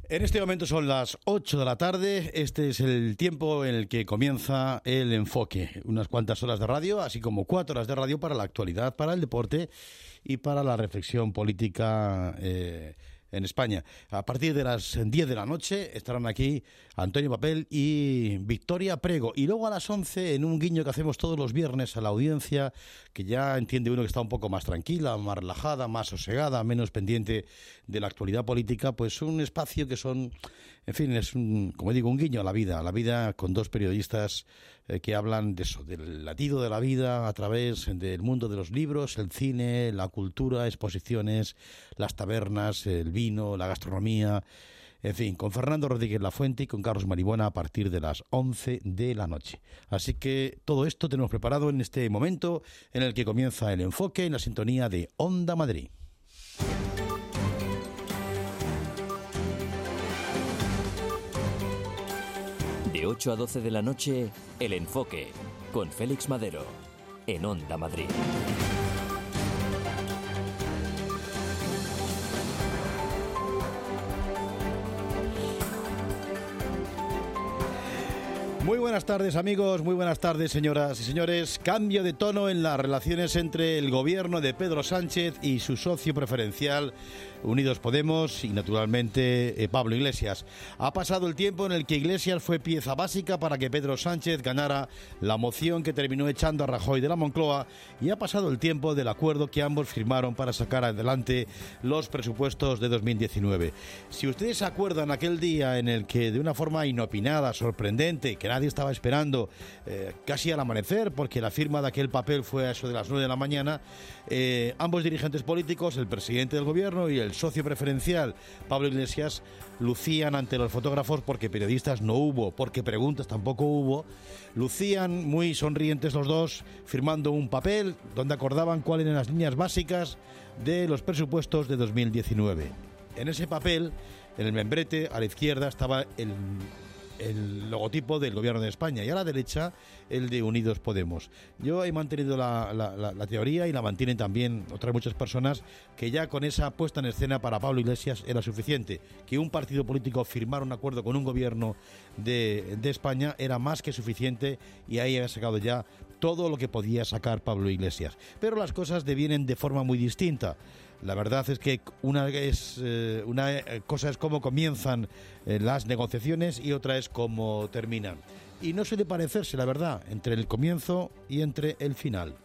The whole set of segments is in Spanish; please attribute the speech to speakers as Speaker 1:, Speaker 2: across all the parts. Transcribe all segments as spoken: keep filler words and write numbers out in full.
Speaker 1: En este momento son las ocho de la tarde, este es el tiempo en el que comienza el enfoque, unas cuantas horas de radio, así como cuatro horas de radio para la actualidad, para el deporte y para la reflexión política eh, en España. A partir de las diez de la noche estarán aquí Antonio Papel y Victoria Prego. Y luego a las once, en un guiño que hacemos todos los viernes a la audiencia, que ya entiende uno que está un poco más tranquila, más relajada, más sosegada, menos pendiente de la actualidad política, pues un espacio que son, en fin, es un, como digo, un guiño a la vida, a la vida con dos periodistas eh, que hablan de eso, del latido de la vida a través del mundo de los libros, el cine, la cultura, exposiciones, las tabernas, el vino, la gastronomía, en fin, con Fernando Rodríguez Lafuente y con Carlos Maribona a partir de las once de la noche. Así que todo esto tenemos preparado en este momento en el que comienza el enfoque en la sintonía de Onda Madrid.
Speaker 2: De ocho a doce de la noche, El Enfoque, con Félix Madero, en Onda Madrid.
Speaker 1: Muy buenas tardes, amigos, muy buenas tardes, señoras y señores. Cambio de tono en las relaciones entre el gobierno de Pedro Sánchez y su socio preferencial, Unidos Podemos, y naturalmente eh, Pablo Iglesias. Ha pasado el tiempo en el que Iglesias fue pieza básica para que Pedro Sánchez ganara la moción que terminó echando a Rajoy de la Moncloa, y ha pasado el tiempo del acuerdo que ambos firmaron para sacar adelante los presupuestos de dos mil diecinueve. Si ustedes se acuerdan aquel día en el que de una forma inopinada, sorprendente, que nadie estaba esperando, eh, casi al amanecer, porque la firma de aquel papel fue a eso de las nueve de la mañana, eh, ambos dirigentes políticos, el presidente del gobierno y el socio preferencial, Pablo Iglesias, lucían ante los fotógrafos, porque periodistas no hubo, porque preguntas tampoco hubo, lucían muy sonrientes los dos, firmando un papel donde acordaban cuáles eran las líneas básicas de los presupuestos de dos mil diecinueve. En ese papel, en el membrete, a la izquierda estaba el... el logotipo del gobierno de España y a la derecha el de Unidos Podemos. Yo he mantenido la, la, la, la teoría, y la mantienen también otras muchas personas, que ya con esa puesta en escena para Pablo Iglesias era suficiente. Que un partido político firmara un acuerdo con un gobierno de, de España era más que suficiente, y ahí había sacado ya todo lo que podía sacar Pablo Iglesias. Pero las cosas devienen de forma muy distinta. La verdad es que una, es, eh, una cosa es cómo comienzan eh, las negociaciones y otra es cómo terminan. Y no suele parecerse, la verdad, entre el comienzo y entre el final.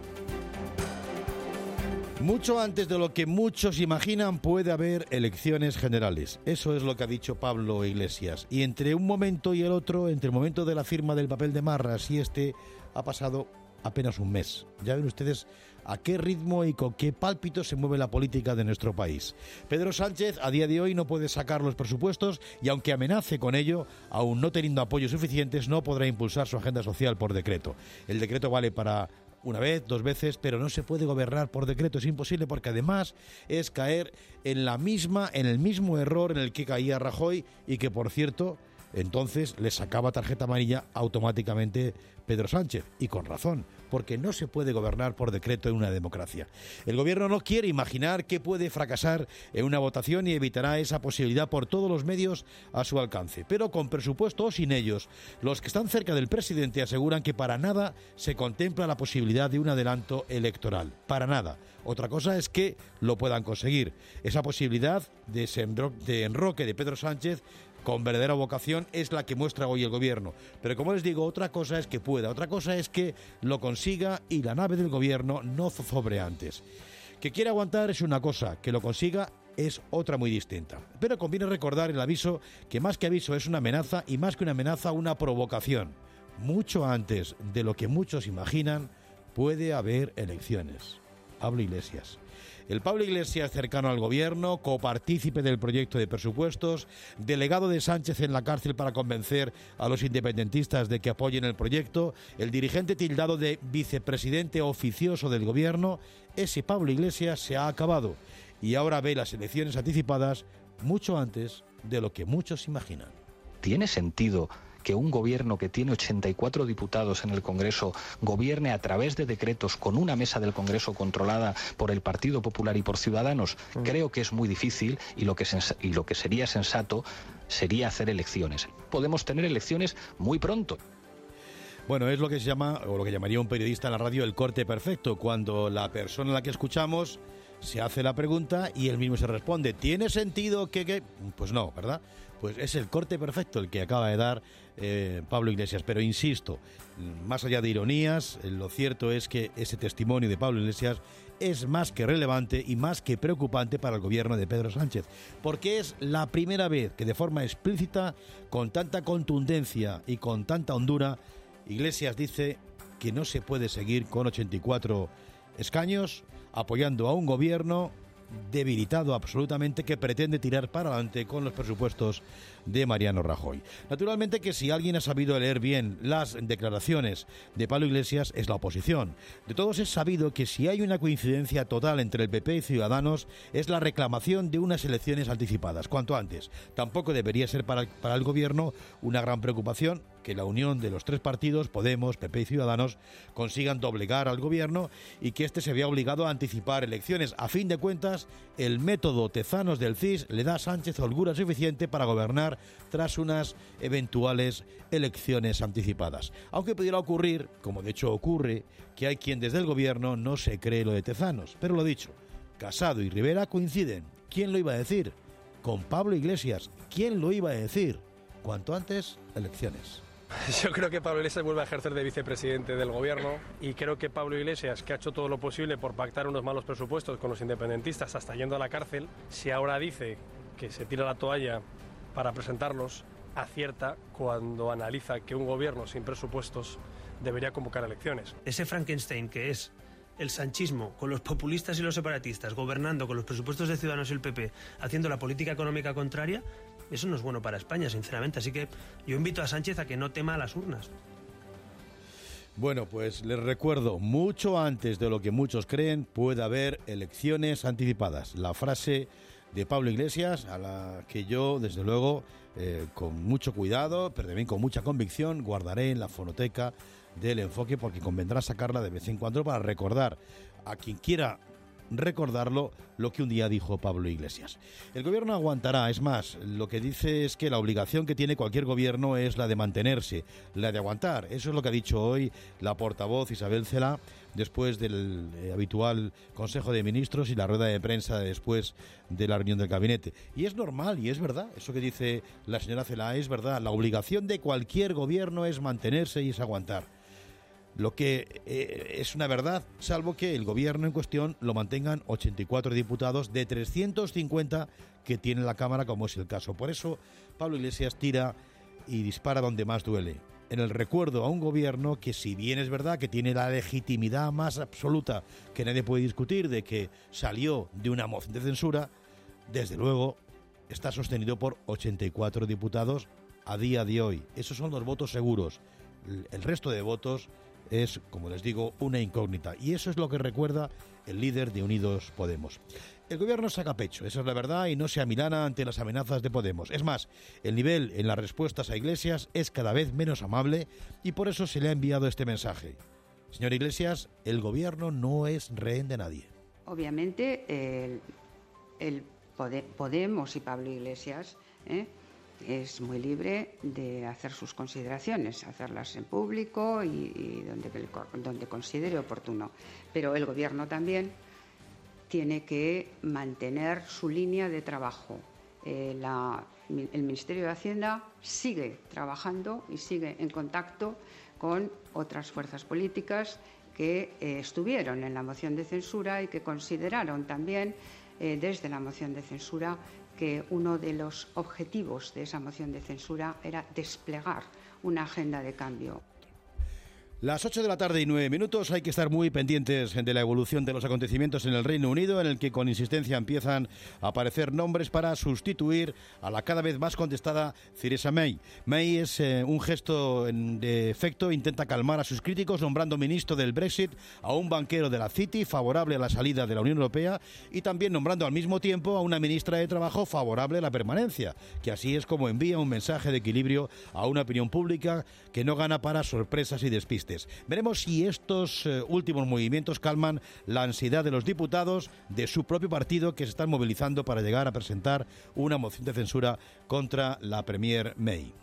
Speaker 1: Mucho antes de lo que muchos imaginan puede haber elecciones generales. Eso es lo que ha dicho Pablo Iglesias. Y entre un momento y el otro, entre el momento de la firma del papel de Marras y este, ha pasado apenas un mes. Ya ven ustedes a qué ritmo y con qué pálpito se mueve la política de nuestro país. Pedro Sánchez a día de hoy no puede sacar los presupuestos, y aunque amenace con ello, aún no teniendo apoyos suficientes, no podrá impulsar su agenda social por decreto. El decreto vale para una vez, dos veces, pero no se puede gobernar por decreto, es imposible, porque además es caer en la misma, en el mismo error en el que caía Rajoy, y que, por cierto, entonces le sacaba tarjeta amarilla automáticamente Pedro Sánchez, y con razón, porque no se puede gobernar por decreto en una democracia. El gobierno no quiere imaginar que puede fracasar en una votación y evitará esa posibilidad por todos los medios a su alcance. Pero con presupuesto o sin ellos, los que están cerca del presidente aseguran que para nada se contempla la posibilidad de un adelanto electoral. Para nada. Otra cosa es que lo puedan conseguir. Esa posibilidad de, de enroque de Pedro Sánchez con verdadera vocación es la que muestra hoy el gobierno. Pero como les digo, otra cosa es que pueda, otra cosa es que lo consiga y la nave del gobierno no zozobre antes. Que quiera aguantar es una cosa, que lo consiga es otra muy distinta. Pero conviene recordar el aviso, que más que aviso es una amenaza, y más que una amenaza una provocación. Mucho antes de lo que muchos imaginan puede haber elecciones. Pablo Iglesias. El Pablo Iglesias cercano al gobierno, copartícipe del proyecto de presupuestos, delegado de Sánchez en la cárcel para convencer a los independentistas de que apoyen el proyecto, el dirigente tildado de vicepresidente oficioso del gobierno, ese Pablo Iglesias se ha acabado y ahora ve las elecciones anticipadas mucho antes de lo que muchos imaginan.
Speaker 3: ¿Tiene sentido que un gobierno que tiene ochenta y cuatro diputados en el Congreso gobierne a través de decretos con una mesa del Congreso controlada por el Partido Popular y por Ciudadanos. Mm. Creo que es muy difícil y lo que, sens- y lo que sería sensato sería hacer elecciones. Podemos tener elecciones muy pronto.
Speaker 1: Bueno, es lo que se llama, o lo que llamaría un periodista en la radio, el corte perfecto, cuando la persona a la que escuchamos se hace la pregunta y él mismo se responde. ¿Tiene sentido que...? que? Pues no, ¿verdad? Pues es el corte perfecto el que acaba de dar eh, Pablo Iglesias. Pero insisto, más allá de ironías, lo cierto es que ese testimonio de Pablo Iglesias es más que relevante y más que preocupante para el gobierno de Pedro Sánchez, porque es la primera vez que de forma explícita, con tanta contundencia y con tanta hondura, Iglesias dice que no se puede seguir con ochenta y cuatro escaños apoyando a un gobierno debilitado absolutamente que pretende tirar para adelante con los presupuestos de Mariano Rajoy. Naturalmente que si alguien ha sabido leer bien las declaraciones de Pablo Iglesias es la oposición. De todos es sabido que si hay una coincidencia total entre el P P y Ciudadanos es la reclamación de unas elecciones anticipadas, cuanto antes. Tampoco debería ser para, para el gobierno una gran preocupación que la unión de los tres partidos, Podemos, P P y Ciudadanos, consigan doblegar al gobierno y que éste se vea obligado a anticipar elecciones. A fin de cuentas, el método Tezanos del C I S le da a Sánchez holgura suficiente para gobernar tras unas eventuales elecciones anticipadas. Aunque pudiera ocurrir, como de hecho ocurre, que hay quien desde el gobierno no se cree lo de Tezanos. Pero lo dicho, Casado y Rivera coinciden. ¿Quién lo iba a decir? Con Pablo Iglesias. ¿Quién lo iba a decir? Cuanto antes, elecciones.
Speaker 4: Yo creo que Pablo Iglesias vuelve a ejercer de vicepresidente del gobierno y creo que Pablo Iglesias, que ha hecho todo lo posible por pactar unos malos presupuestos con los independentistas hasta yendo a la cárcel, si ahora dice que se tira la toalla para presentarlos, acierta cuando analiza que un gobierno sin presupuestos debería convocar elecciones.
Speaker 5: Ese Frankenstein que es el sanchismo con los populistas y los separatistas, gobernando con los presupuestos de Ciudadanos y el P P, haciendo la política económica contraria, eso no es bueno para España, sinceramente. Así que yo invito a Sánchez a que no tema a las urnas.
Speaker 1: Bueno, pues les recuerdo, mucho antes de lo que muchos creen, puede haber elecciones anticipadas. La frase de Pablo Iglesias, a la que yo, desde luego, eh, con mucho cuidado, pero también con mucha convicción, guardaré en la fonoteca del Enfoque, porque convendrá sacarla de vez en cuando para recordar a quien quiera recordarlo lo que un día dijo Pablo Iglesias. El gobierno aguantará, es más, lo que dice es que la obligación que tiene cualquier gobierno es la de mantenerse, la de aguantar. Eso es lo que ha dicho hoy la portavoz Isabel Celaá después del eh, habitual Consejo de Ministros y la rueda de prensa después de la reunión del gabinete. Y es normal y es verdad, eso que dice la señora Celaá es verdad. La obligación de cualquier gobierno es mantenerse y es aguantar. Lo que eh, es una verdad, salvo que el gobierno en cuestión lo mantengan ochenta y cuatro diputados de trescientos cincuenta que tiene la Cámara, como es el caso. Por eso Pablo Iglesias tira y dispara donde más duele, en el recuerdo a un gobierno que, si bien es verdad que tiene la legitimidad más absoluta que nadie puede discutir de que salió de una moción de censura, desde luego está sostenido por ochenta y cuatro diputados a día de hoy. Esos son los votos seguros. El resto de votos es, como les digo, una incógnita. Y eso es lo que recuerda el líder de Unidos Podemos. El gobierno saca pecho, esa es la verdad, y no se amilana ante las amenazas de Podemos. Es más, el nivel en las respuestas a Iglesias es cada vez menos amable y por eso se le ha enviado este mensaje. Señor Iglesias, el gobierno no es rehén de nadie.
Speaker 6: Obviamente, el, el Pode, Podemos y Pablo Iglesias ¿eh? es muy libre de hacer sus consideraciones, hacerlas en público y, y donde, donde considere oportuno. Pero el gobierno también tiene que mantener su línea de trabajo. Eh, la, el Ministerio de Hacienda sigue trabajando y sigue en contacto con otras fuerzas políticas que eh, estuvieron en la moción de censura y que consideraron también eh, desde la moción de censura que uno de los objetivos de esa moción de censura era desplegar una agenda de cambio.
Speaker 1: Las ocho de la tarde y nueve minutos. Hay que estar muy pendientes de la evolución de los acontecimientos en el Reino Unido, en el que con insistencia empiezan a aparecer nombres para sustituir a la cada vez más contestada Theresa May. May es eh, un gesto en, de efecto, intenta calmar a sus críticos nombrando ministro del Brexit a un banquero de la City favorable a la salida de la Unión Europea y también nombrando al mismo tiempo a una ministra de Trabajo favorable a la permanencia, que así es como envía un mensaje de equilibrio a una opinión pública que no gana para sorpresas y despistes. Veremos si estos eh, últimos movimientos calman la ansiedad de los diputados de su propio partido, que se están movilizando para llegar a presentar una moción de censura contra la Premier May.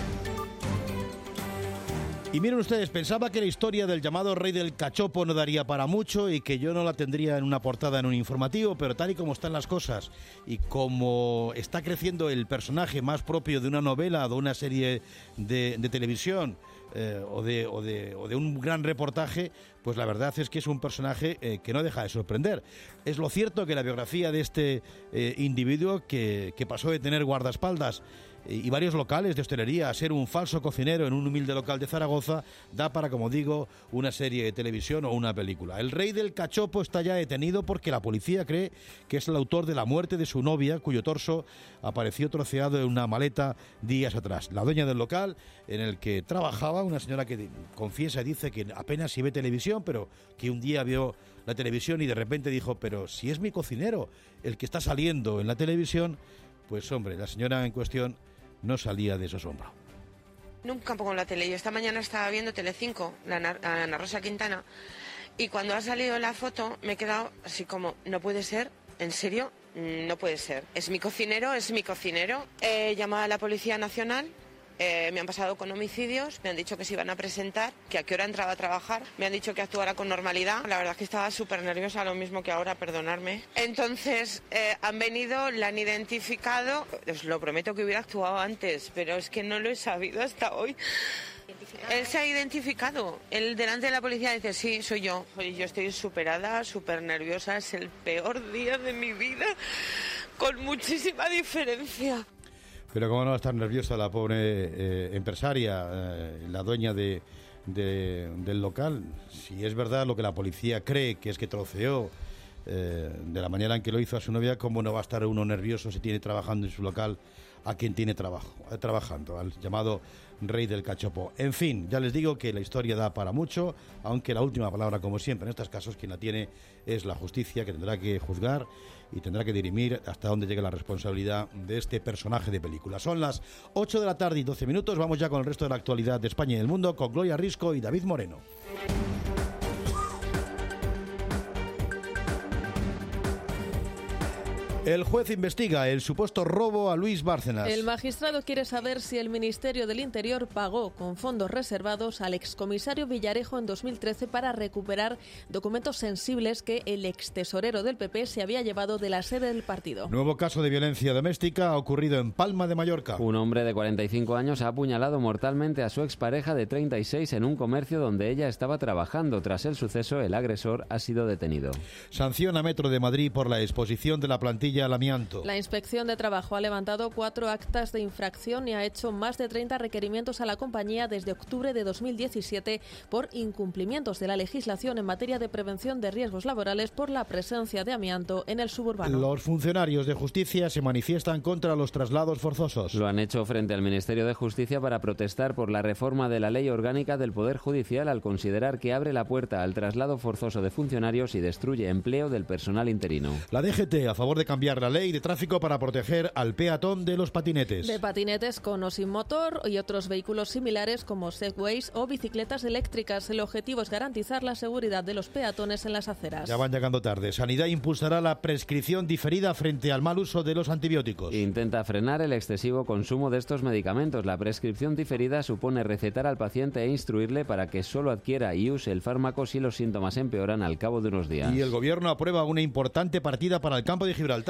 Speaker 1: Y miren ustedes, pensaba que la historia del llamado rey del cachopo no daría para mucho y que yo no la tendría en una portada en un informativo, pero tal y como están las cosas y como está creciendo el personaje más propio de una novela o de una serie de, de televisión, Eh, o, de, o, de, o de un gran reportaje, pues la verdad es que es un personaje eh, que no deja de sorprender. Es lo cierto que la biografía de este eh, individuo que, que pasó de tener guardaespaldas eh, y varios locales de hostelería a ser un falso cocinero en un humilde local de Zaragoza da para, como digo, una serie de televisión o una película. El rey del cachopo está ya detenido porque la policía cree que es el autor de la muerte de su novia, cuyo torso apareció troceado en una maleta días atrás. La dueña del local en el que trabajaba, una señora que confiesa y dice que apenas si ve televisión, pero que un día vio la televisión y de repente dijo, pero si es mi cocinero el que está saliendo en la televisión, pues hombre, la señora en cuestión no salía de su asombro.
Speaker 7: Nunca pongo la tele. Yo esta mañana estaba viendo Telecinco, la Ana, Ana Rosa Quintana, y cuando ha salido la foto me he quedado así como, no puede ser, ¿en serio? No puede ser. Es mi cocinero, es mi cocinero. He llamado a la Policía Nacional. Eh, me han pasado con homicidios, me han dicho que se iban a presentar, que a qué hora entraba a trabajar, me han dicho que actuara con normalidad. La verdad es que estaba súper nerviosa, lo mismo que ahora, perdonarme. Entonces eh, han venido, la han identificado, os lo prometo que hubiera actuado antes, pero es que no lo he sabido hasta hoy. Él se ha identificado, él delante de la policía dice, sí, soy yo. Oye, yo estoy superada, súper nerviosa, es el peor día de mi vida, con muchísima diferencia.
Speaker 1: Pero cómo no estar nerviosa la pobre eh, empresaria, eh, la dueña de, de, del local. Si es verdad lo que la policía cree, que es que troceó eh, de la manera en que lo hizo a su novia, ¿cómo no va a estar uno nervioso si tiene trabajando en su local a quien tiene trabajo, eh, trabajando, al llamado rey del cachopo? En fin, ya les digo que la historia da para mucho, aunque la última palabra, como siempre en estos casos, quien la tiene es la justicia, que tendrá que juzgar y tendrá que dirimir hasta dónde llegue la responsabilidad de este personaje de película. Son las ocho de la tarde y doce minutos. Vamos ya con el resto de la actualidad de España y del mundo con Gloria Risco y David Moreno. El juez investiga el supuesto robo a Luis Bárcenas.
Speaker 8: El magistrado quiere saber si el Ministerio del Interior pagó con fondos reservados al excomisario Villarejo en dos mil trece para recuperar documentos sensibles que el extesorero del P P se había llevado de la sede del partido.
Speaker 1: Nuevo caso de violencia doméstica ha ocurrido en Palma de Mallorca.
Speaker 9: Un hombre de cuarenta y cinco años ha apuñalado mortalmente a su expareja de treinta y seis en un comercio donde ella estaba trabajando. Tras el suceso, el agresor ha sido detenido.
Speaker 1: Sanción a Metro de Madrid por la exposición de la plantilla al amianto.
Speaker 8: La Inspección de Trabajo ha levantado cuatro actas de infracción y ha hecho más de treinta requerimientos a la compañía desde octubre de dos mil diecisiete por incumplimientos de la legislación en materia de prevención de riesgos laborales por la presencia de amianto en el suburbano.
Speaker 1: Los funcionarios de justicia se manifiestan contra los traslados forzosos.
Speaker 9: Lo han hecho frente al Ministerio de Justicia para protestar por la reforma de la Ley Orgánica del Poder Judicial al considerar que abre la puerta al traslado forzoso de funcionarios y destruye empleo del personal interino.
Speaker 1: La D G T a favor de cambiar la ley de tráfico para proteger al peatón de los patinetes.
Speaker 8: De patinetes con o sin motor y otros vehículos similares como segways o bicicletas eléctricas. El objetivo es garantizar la seguridad de los peatones en las aceras.
Speaker 1: Ya van llegando tarde. Sanidad impulsará la prescripción diferida frente al mal uso de los antibióticos.
Speaker 9: Intenta frenar el excesivo consumo de estos medicamentos. La prescripción diferida supone recetar al paciente e instruirle para que solo adquiera y use el fármaco si los síntomas empeoran al cabo de unos días.
Speaker 1: Y el gobierno aprueba una importante partida para el campo de Gibraltar.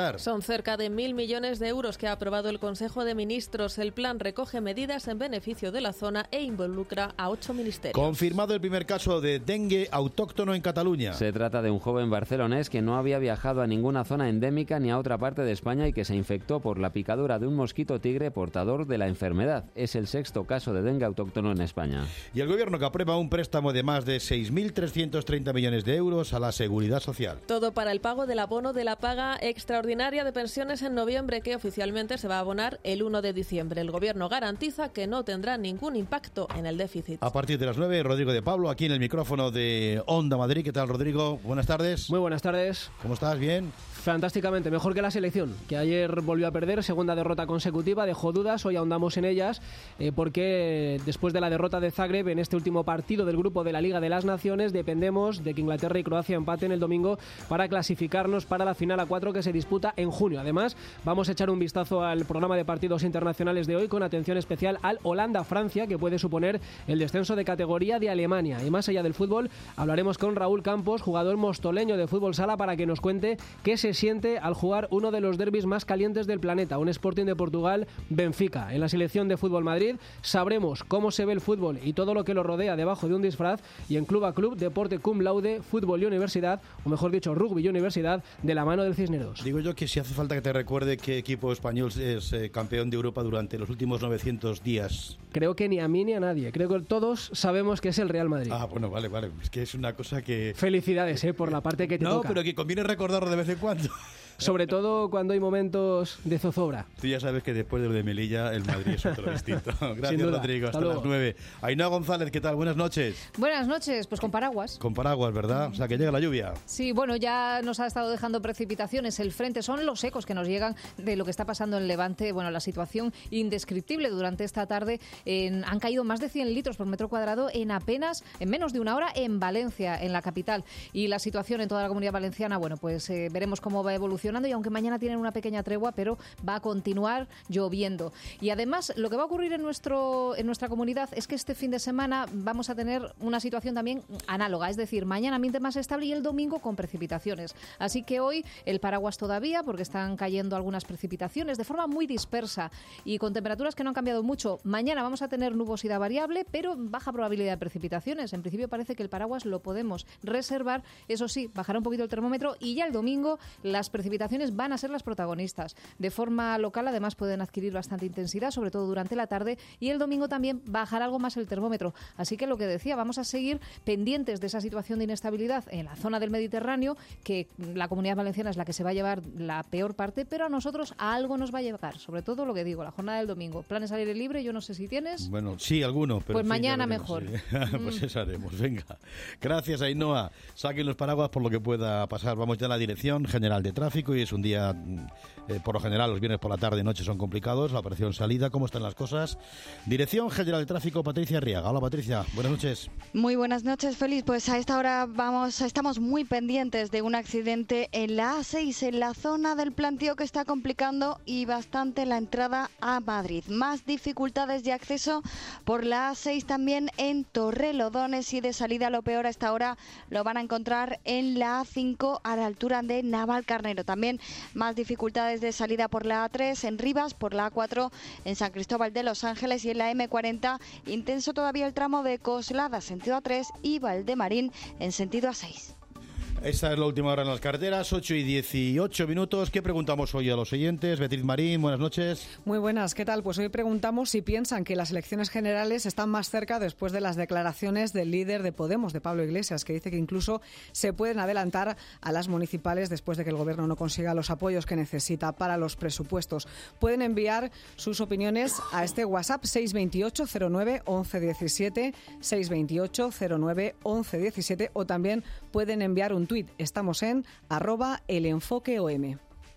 Speaker 1: gastar.
Speaker 8: Son cerca de mil millones de euros que ha aprobado el Consejo de Ministros. El plan recoge medidas en beneficio de la zona e involucra a ocho ministerios.
Speaker 1: Confirmado el primer caso de dengue autóctono en Cataluña.
Speaker 9: Se trata de un joven barcelonés que no había viajado a ninguna zona endémica ni a otra parte de España y que se infectó por la picadura de un mosquito tigre portador de la enfermedad. Es el sexto caso de dengue autóctono en España.
Speaker 1: Y el gobierno que aprueba un préstamo de más de seis mil trescientos treinta millones de euros a la Seguridad Social.
Speaker 8: Todo para el pago del abono de la paga extraordinaria de pensiones en noviembre, que oficialmente se va a abonar el uno de diciembre. El gobierno garantiza que no tendrá ningún impacto en el déficit.
Speaker 1: A partir de las nueve, Rodrigo de Pablo, aquí en el micrófono de Onda Madrid. ¿Qué tal, Rodrigo? Buenas tardes.
Speaker 10: Muy buenas tardes.
Speaker 1: ¿Cómo estás? ¿Bien?
Speaker 10: Fantásticamente, mejor que la selección, que ayer volvió a perder, segunda derrota consecutiva, dejó dudas, hoy ahondamos en ellas, eh, porque después de la derrota de Zagreb en este último partido del grupo de la Liga de las Naciones, dependemos de que Inglaterra y Croacia empaten el domingo para clasificarnos para la final a cuatro que se disputa en junio. Además, vamos a echar un vistazo al programa de partidos internacionales de hoy con atención especial al Holanda-Francia, que puede suponer el descenso de categoría de Alemania. Y más allá del fútbol, hablaremos con Raúl Campos, jugador mostoleño de fútbol sala, para que nos cuente qué se siente al jugar uno de los derbis más calientes del planeta, un Sporting de Portugal Benfica. En la selección de fútbol Madrid sabremos cómo se ve el fútbol y todo lo que lo rodea debajo de un disfraz, y en Club a Club, deporte cum laude, fútbol y universidad, o mejor dicho, rugby y universidad, de la mano del Cisneros.
Speaker 1: Digo yo que si hace falta que te recuerde qué equipo español es eh, campeón de Europa durante los últimos novecientos días.
Speaker 10: Creo que ni a mí ni a nadie, creo que todos sabemos que es el Real Madrid.
Speaker 1: Ah, bueno, vale, vale, es que es una cosa que...
Speaker 10: Felicidades, eh, por la parte que te
Speaker 1: no,
Speaker 10: toca.
Speaker 1: No, pero que conviene recordarlo de vez en cuando.
Speaker 10: Sobre todo cuando hay momentos de zozobra.
Speaker 1: Tú ya sabes que después de lo de Melilla, el Madrid es otro distinto. Gracias, Rodrigo. Hasta, Hasta las nueve. Ainhoa González, ¿qué tal? Buenas noches.
Speaker 11: Buenas noches, pues con paraguas.
Speaker 1: Con paraguas, ¿verdad? O sea, que llega la lluvia.
Speaker 11: Sí, bueno, ya nos ha estado dejando precipitaciones. El frente son los ecos que nos llegan de lo que está pasando en Levante. Bueno, la situación indescriptible durante esta tarde. En, han caído más de cien litros por metro cuadrado en apenas, en menos de una hora, en Valencia, en la capital. Y la situación en toda la Comunidad Valenciana, bueno, pues eh, veremos cómo va evolucionando, y aunque mañana tienen una pequeña tregua, pero va a continuar lloviendo. Y además, lo que va a ocurrir en nuestro en nuestra comunidad es que este fin de semana vamos a tener una situación también análoga, es decir, mañana ambiente más estable y el domingo con precipitaciones. Así que hoy el paraguas todavía, porque están cayendo algunas precipitaciones de forma muy dispersa y con temperaturas que no han cambiado mucho. Mañana vamos a tener nubosidad variable, pero baja probabilidad de precipitaciones. En principio parece que el paraguas lo podemos reservar, eso sí, bajará un poquito el termómetro, y ya el domingo las precipitaciones van a ser las protagonistas. De forma local, además, pueden adquirir bastante intensidad, sobre todo durante la tarde, y el domingo también bajará algo más el termómetro. Así que lo que decía, vamos a seguir pendientes de esa situación de inestabilidad en la zona del Mediterráneo, que la Comunidad Valenciana es la que se va a llevar la peor parte, pero a nosotros a algo nos va a llegar, sobre todo lo que digo, la jornada del domingo. ¿Planes al aire libre? Yo no sé si tienes.
Speaker 1: Bueno, sí, alguno. Pero
Speaker 11: pues
Speaker 1: sí,
Speaker 11: mañana mejor.
Speaker 1: Sí. Pues eso haremos, venga. Gracias, Ainhoa. Saquen los paraguas por lo que pueda pasar. Vamos ya a la Dirección General de Tráfico, y es un día, eh, por lo general, los viernes por la tarde y noche son complicados. La operación salida, ¿cómo están las cosas? Dirección General de Tráfico, Patricia Arriaga. Hola, Patricia. Buenas noches.
Speaker 12: Muy buenas noches, Félix. Pues a esta hora vamos, estamos muy pendientes de un accidente en la A seis, en la zona del Plantío, que está complicando y bastante la entrada a Madrid. Más dificultades de acceso por la A seis también en Torrelodones, y de salida lo peor a esta hora lo van a encontrar en la A cinco a la altura de Navalcarnero. También más dificultades de salida por la A tres en Rivas, por la A cuatro en San Cristóbal de los Ángeles, y en la eme cuarenta intenso todavía el tramo de Coslada sentido A tres y Valdemarín en sentido A seis.
Speaker 1: Esta es la última hora en las carreteras, ocho y dieciocho minutos. ¿Qué preguntamos hoy a los oyentes? Beatriz Marín, buenas noches.
Speaker 13: Muy buenas, ¿qué tal? Pues hoy preguntamos si piensan que las elecciones generales están más cerca después de las declaraciones del líder de Podemos, de Pablo Iglesias, que dice que incluso se pueden adelantar a las municipales después de que el gobierno no consiga los apoyos que necesita para los presupuestos. Pueden enviar sus opiniones a este WhatsApp seis veintiocho cero nueve once diecisiete, seis veintiocho cero nueve once diecisiete, o también pueden enviar un tuit. Estamos en arroba el enfoque O M.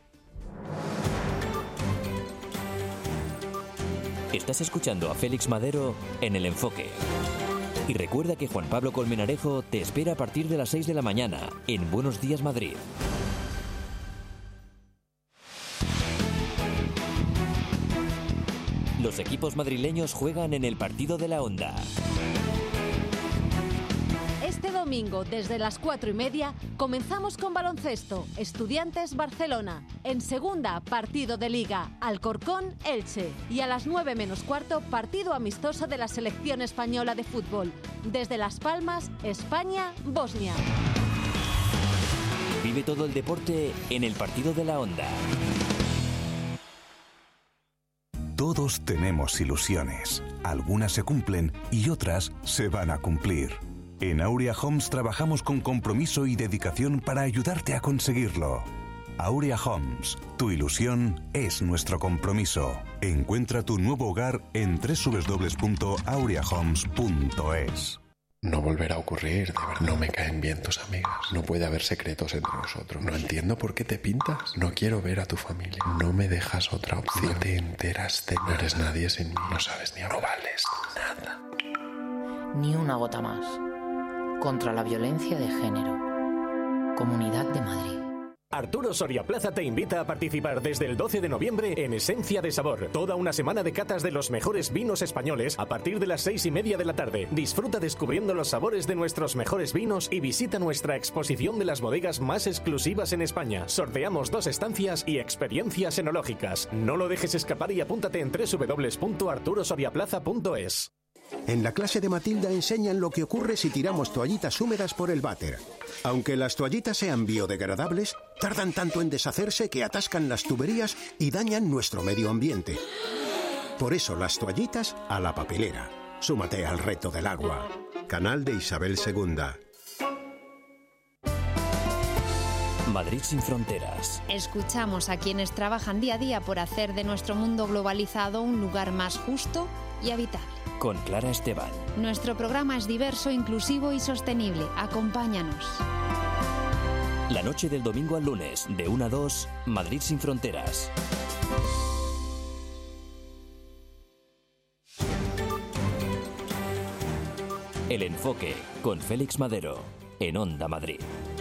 Speaker 2: Estás escuchando a Félix Madero en El Enfoque. Y recuerda que Juan Pablo Colmenarejo te espera a partir de las seis de la mañana en Buenos Días Madrid. Los equipos madrileños juegan en el partido de la Onda.
Speaker 11: Este domingo
Speaker 14: domingo, desde las cuatro y media, comenzamos con baloncesto. Estudiantes Barcelona. En segunda, partido de Liga. Alcorcón Elche. Y a las nueve menos cuarto, partido amistoso de la selección española de fútbol. Desde Las Palmas, España, Bosnia.
Speaker 2: Vive todo el deporte en el partido de la Onda.
Speaker 15: Todos tenemos ilusiones. Algunas se cumplen y otras se van a cumplir. En Aurea Homes trabajamos con compromiso y dedicación para ayudarte a conseguirlo. Aurea Homes, tu ilusión es nuestro compromiso. Encuentra tu nuevo hogar en doble u doble u doble u punto aurea homes punto es.
Speaker 16: No volverá a ocurrir, de verdad. No me caen bien tus amigas. No puede haber secretos entre nosotros. No entiendo por qué te pintas. No quiero ver a tu familia. No me dejas otra opción. No te enteras de nada. No eres nadie sin mí. No sabes ni hablar. No vales nada.
Speaker 17: Ni una gota más. Contra la violencia de género. Comunidad de Madrid.
Speaker 18: Arturo Soria Plaza te invita a participar desde el doce de noviembre en Esencia de Sabor. Toda una semana de catas de los mejores vinos españoles a partir de las seis y media de la tarde. Disfruta descubriendo los sabores de nuestros mejores vinos y visita nuestra exposición de las bodegas más exclusivas en España. Sorteamos dos estancias y experiencias enológicas. No lo dejes escapar y apúntate en doble u doble u doble u punto arturo soria plaza punto es.
Speaker 19: En la clase de Matilda enseñan lo que ocurre si tiramos toallitas húmedas por el váter. Aunque las toallitas sean biodegradables, tardan tanto en deshacerse que atascan las tuberías y dañan nuestro medio ambiente. Por eso las toallitas a la papelera. Súmate al reto del agua. Canal de Isabel segunda.
Speaker 2: Madrid sin fronteras.
Speaker 20: Escuchamos a quienes trabajan día a día por hacer de nuestro mundo globalizado un lugar más justo y habitable.
Speaker 2: Con Clara Esteban.
Speaker 20: Nuestro programa es diverso, inclusivo y sostenible. Acompáñanos.
Speaker 2: La noche del domingo al lunes, de una a dos, Madrid sin fronteras. El Enfoque, con Félix Madero, en Onda Madrid.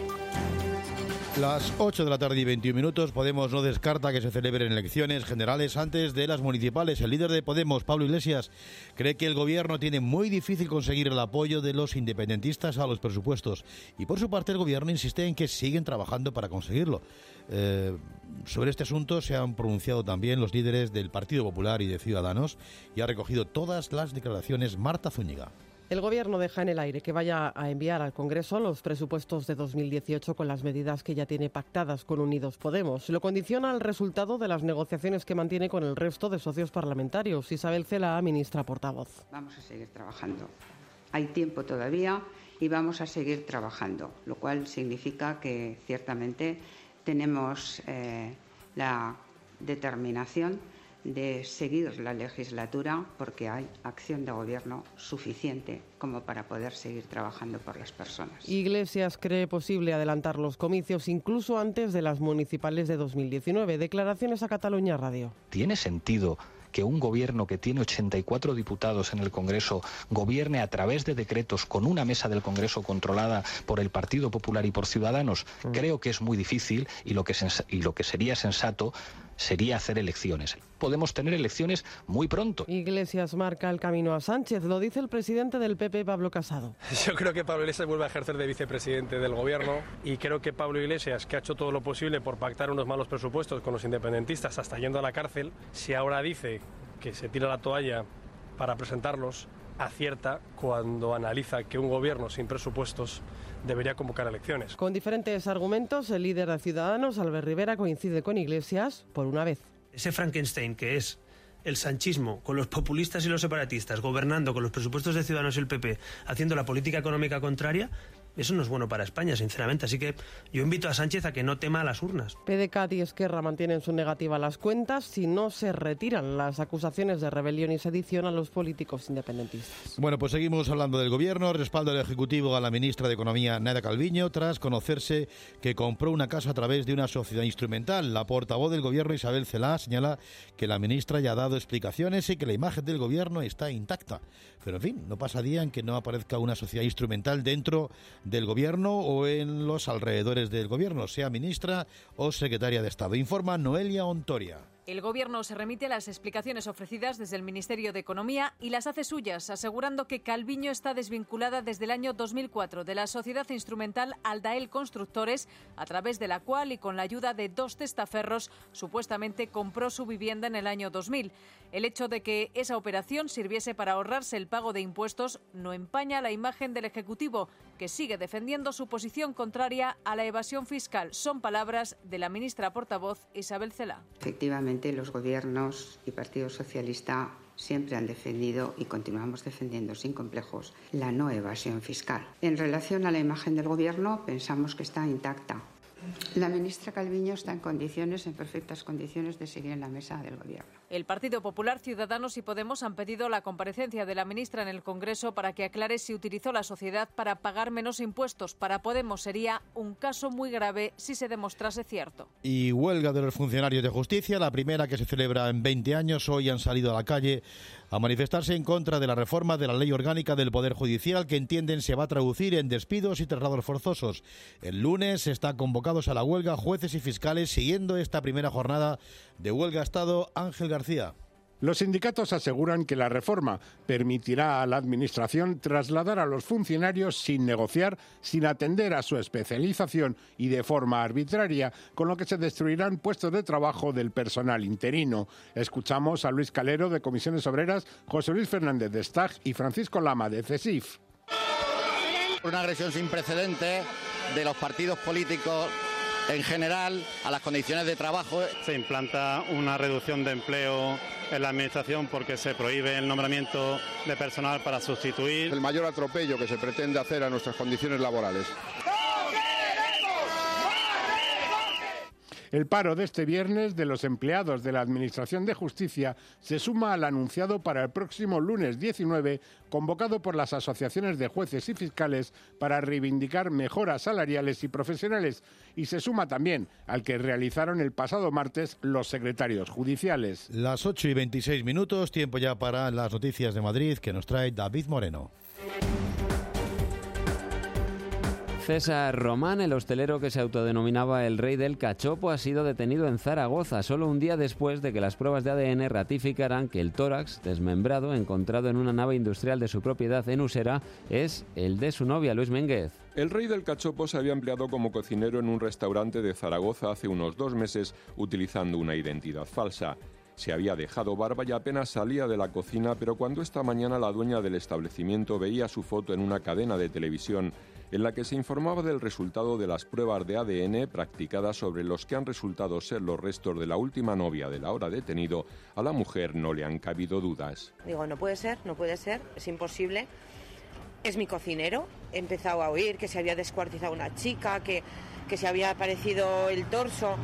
Speaker 1: Las ocho de la tarde y veintiún minutos. Podemos no descarta que se celebren elecciones generales antes de las municipales. El líder de Podemos, Pablo Iglesias, cree que el gobierno tiene muy difícil conseguir el apoyo de los independentistas a los presupuestos. Y por su parte el gobierno insiste en que siguen trabajando para conseguirlo. Eh, sobre este asunto se han pronunciado también los líderes del Partido Popular y de Ciudadanos y ha recogido todas las declaraciones Marta Zúñiga.
Speaker 21: El Gobierno deja en el aire que vaya a enviar al Congreso los presupuestos de dos mil dieciocho con las medidas que ya tiene pactadas con Unidos Podemos. Lo condiciona al resultado de las negociaciones que mantiene con el resto de socios parlamentarios. Isabel Celaá, ministra portavoz.
Speaker 6: Vamos a seguir trabajando. Hay tiempo todavía y vamos a seguir trabajando, lo cual significa que ciertamente tenemos eh, la determinación de seguir la legislatura porque hay acción de gobierno suficiente como para poder seguir trabajando por las personas.
Speaker 21: Iglesias cree posible adelantar los comicios incluso antes de las municipales de dos mil diecinueve. Declaraciones a Cataluña Radio.
Speaker 3: ¿Tiene sentido que un gobierno que tiene ochenta y cuatro diputados en el Congreso gobierne a través de decretos con una mesa del Congreso controlada por el Partido Popular y por Ciudadanos? Mm. Creo que es muy difícil y lo que, sens- y lo que sería sensato sería hacer elecciones. Podemos tener elecciones muy pronto.
Speaker 21: Iglesias marca el camino a Sánchez, lo dice el presidente del P P, Pablo Casado.
Speaker 4: Yo creo que Pablo Iglesias vuelve a ejercer de vicepresidente del gobierno y creo que Pablo Iglesias, que ha hecho todo lo posible por pactar unos malos presupuestos con los independentistas hasta yendo a la cárcel, si ahora dice que se tira la toalla para presentarlos, acierta cuando analiza que un gobierno sin presupuestos debería convocar elecciones.
Speaker 21: Con diferentes argumentos, el líder de Ciudadanos, Albert Rivera, coincide con Iglesias por una vez.
Speaker 5: Ese Frankenstein que es el sanchismo con los populistas y los separatistas, gobernando con los presupuestos de Ciudadanos y el P P, haciendo la política económica contraria, eso no es bueno para España, sinceramente. Así que yo invito a Sánchez a que no tema a las urnas.
Speaker 21: P D C A T y Esquerra mantienen su negativa a las cuentas si no se retiran las acusaciones de rebelión y sedición a los políticos independentistas.
Speaker 1: Bueno, pues seguimos hablando del Gobierno. Respaldo del Ejecutivo a la ministra de Economía, Nadia Calviño, tras conocerse que compró una casa a través de una sociedad instrumental. La portavoz del Gobierno, Isabel Celaá, señala que la ministra ya ha dado explicaciones y que la imagen del Gobierno está intacta. Pero, en fin, no pasa día en que no aparezca una sociedad instrumental dentro del Gobierno o en los alrededores del Gobierno, sea ministra o secretaria de Estado. Informa Noelia Ontoria.
Speaker 7: El Gobierno se remite a las explicaciones ofrecidas desde el Ministerio de Economía y las hace suyas, asegurando que Calviño está desvinculada desde el año dos mil cuatro de la sociedad instrumental Aldael Constructores, a través de la cual y con la ayuda de dos testaferros supuestamente compró su vivienda en el año dos mil. El hecho de que esa operación sirviese para ahorrarse el pago de impuestos no empaña la imagen del Ejecutivo, que sigue defendiendo su posición contraria a la evasión fiscal. Son palabras de la ministra portavoz Isabel Celaá.
Speaker 6: Efectivamente, los gobiernos y Partido Socialista siempre han defendido y continuamos defendiendo sin complejos la no evasión fiscal. En relación a la imagen del Gobierno, pensamos que está intacta. La ministra Calviño está en condiciones, en perfectas condiciones, de seguir en la mesa del Gobierno.
Speaker 7: El Partido Popular, Ciudadanos y Podemos han pedido la comparecencia de la ministra en el Congreso para que aclare si utilizó la sociedad para pagar menos impuestos. Para Podemos sería un caso muy grave si se demostrase cierto.
Speaker 1: Y huelga de los funcionarios de justicia, la primera que se celebra en veinte años. Hoy han salido a la calle a manifestarse en contra de la reforma de la Ley Orgánica del Poder Judicial, que entienden se va a traducir en despidos y traslados forzosos. El lunes está convocados a la huelga jueces y fiscales, siguiendo esta primera jornada de huelga Estado. Ángel García.
Speaker 22: Los sindicatos aseguran que la reforma permitirá a la Administración trasladar a los funcionarios sin negociar, sin atender a su especialización y de forma arbitraria, con lo que se destruirán puestos de trabajo del personal interino. Escuchamos a Luis Calero, de Comisiones Obreras, José Luis Fernández, de S T A G, y Francisco Lama, de CESIF.
Speaker 23: Una agresión sin precedentes de los partidos políticos en general a las condiciones de trabajo.
Speaker 24: Se implanta una reducción de empleo en la Administración porque se prohíbe el nombramiento de personal para sustituir.
Speaker 25: El mayor atropello que se pretende hacer a nuestras condiciones laborales.
Speaker 22: El paro de este viernes de los empleados de la Administración de Justicia se suma al anunciado para el próximo lunes diecinueve, convocado por las asociaciones de jueces y fiscales para reivindicar mejoras salariales y profesionales, y se suma también al que realizaron el pasado martes los secretarios judiciales.
Speaker 1: Las ocho y veintiséis minutos, tiempo ya para las noticias de Madrid que nos trae David Moreno.
Speaker 9: César Román, el hostelero que se autodenominaba el rey del cachopo, ha sido detenido en Zaragoza solo un día después de que las pruebas de A D N ratificaran que el tórax desmembrado encontrado en una nave industrial de su propiedad en Usera es el de su novia, Luis Ménguez.
Speaker 26: El rey del cachopo se había empleado como cocinero en un restaurante de Zaragoza hace unos dos meses utilizando una identidad falsa. Se había dejado barba y apenas salía de la cocina, pero cuando esta mañana la dueña del establecimiento veía su foto en una cadena de televisión en la que se informaba del resultado de las pruebas de A D N practicadas sobre los que han resultado ser los restos de la última novia del ahora detenido, a la mujer no le han cabido dudas.
Speaker 27: Digo, no puede ser, no puede ser, es imposible. Es mi cocinero. He empezado a oír que se había descuartizado una chica, que, que se había aparecido el torso.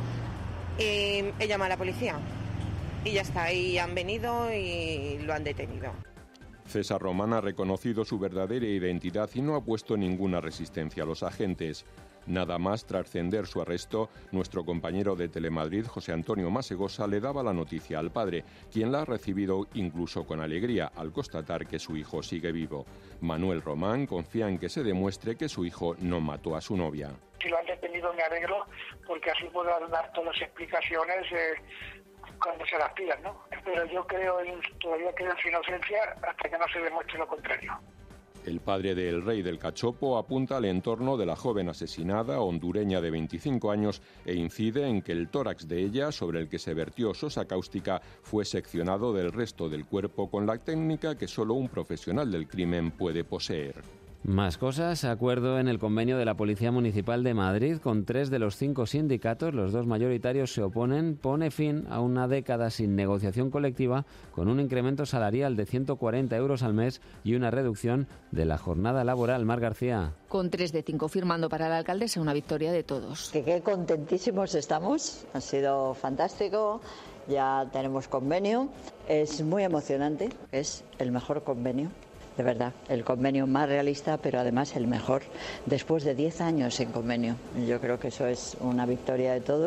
Speaker 27: Eh, he llamado a la policía. Y ya está, y han venido y lo han detenido.
Speaker 26: César Román ha reconocido su verdadera identidad y no ha puesto ninguna resistencia a los agentes. Nada más trascender su arresto, nuestro compañero de Telemadrid, José Antonio Masegosa, le daba la noticia al padre, quien la ha recibido incluso con alegría al constatar que su hijo sigue vivo. Manuel Román confía en que se demuestre que su hijo no mató a su novia.
Speaker 28: Si lo han detenido me alegro, porque así podrán dar todas las explicaciones eh... cuando se las pidan, ¿no? Pero yo creo en, todavía creo en su inocencia hasta que no se demuestre lo contrario.
Speaker 26: El padre del rey del cachopo apunta al entorno de la joven asesinada, hondureña de veinticinco años, e incide en que el tórax de ella, sobre el que se vertió sosa cáustica, fue seccionado del resto del cuerpo con la técnica que solo un profesional del crimen puede poseer.
Speaker 9: Más cosas. Acuerdo en el convenio de la Policía Municipal de Madrid con tres de los cinco sindicatos. Los dos mayoritarios se oponen. Pone fin a una década sin negociación colectiva, con un incremento salarial de ciento cuarenta euros al mes y una reducción de la jornada laboral. Mar García.
Speaker 29: Con tres de cinco firmando para la alcaldesa, una victoria de todos.
Speaker 30: Que qué contentísimos estamos. Ha sido fantástico. Ya tenemos convenio. Es muy emocionante. Es el mejor convenio. De verdad, el convenio más realista, pero además el mejor, después de diez años en convenio. Yo creo que eso es una victoria de todos.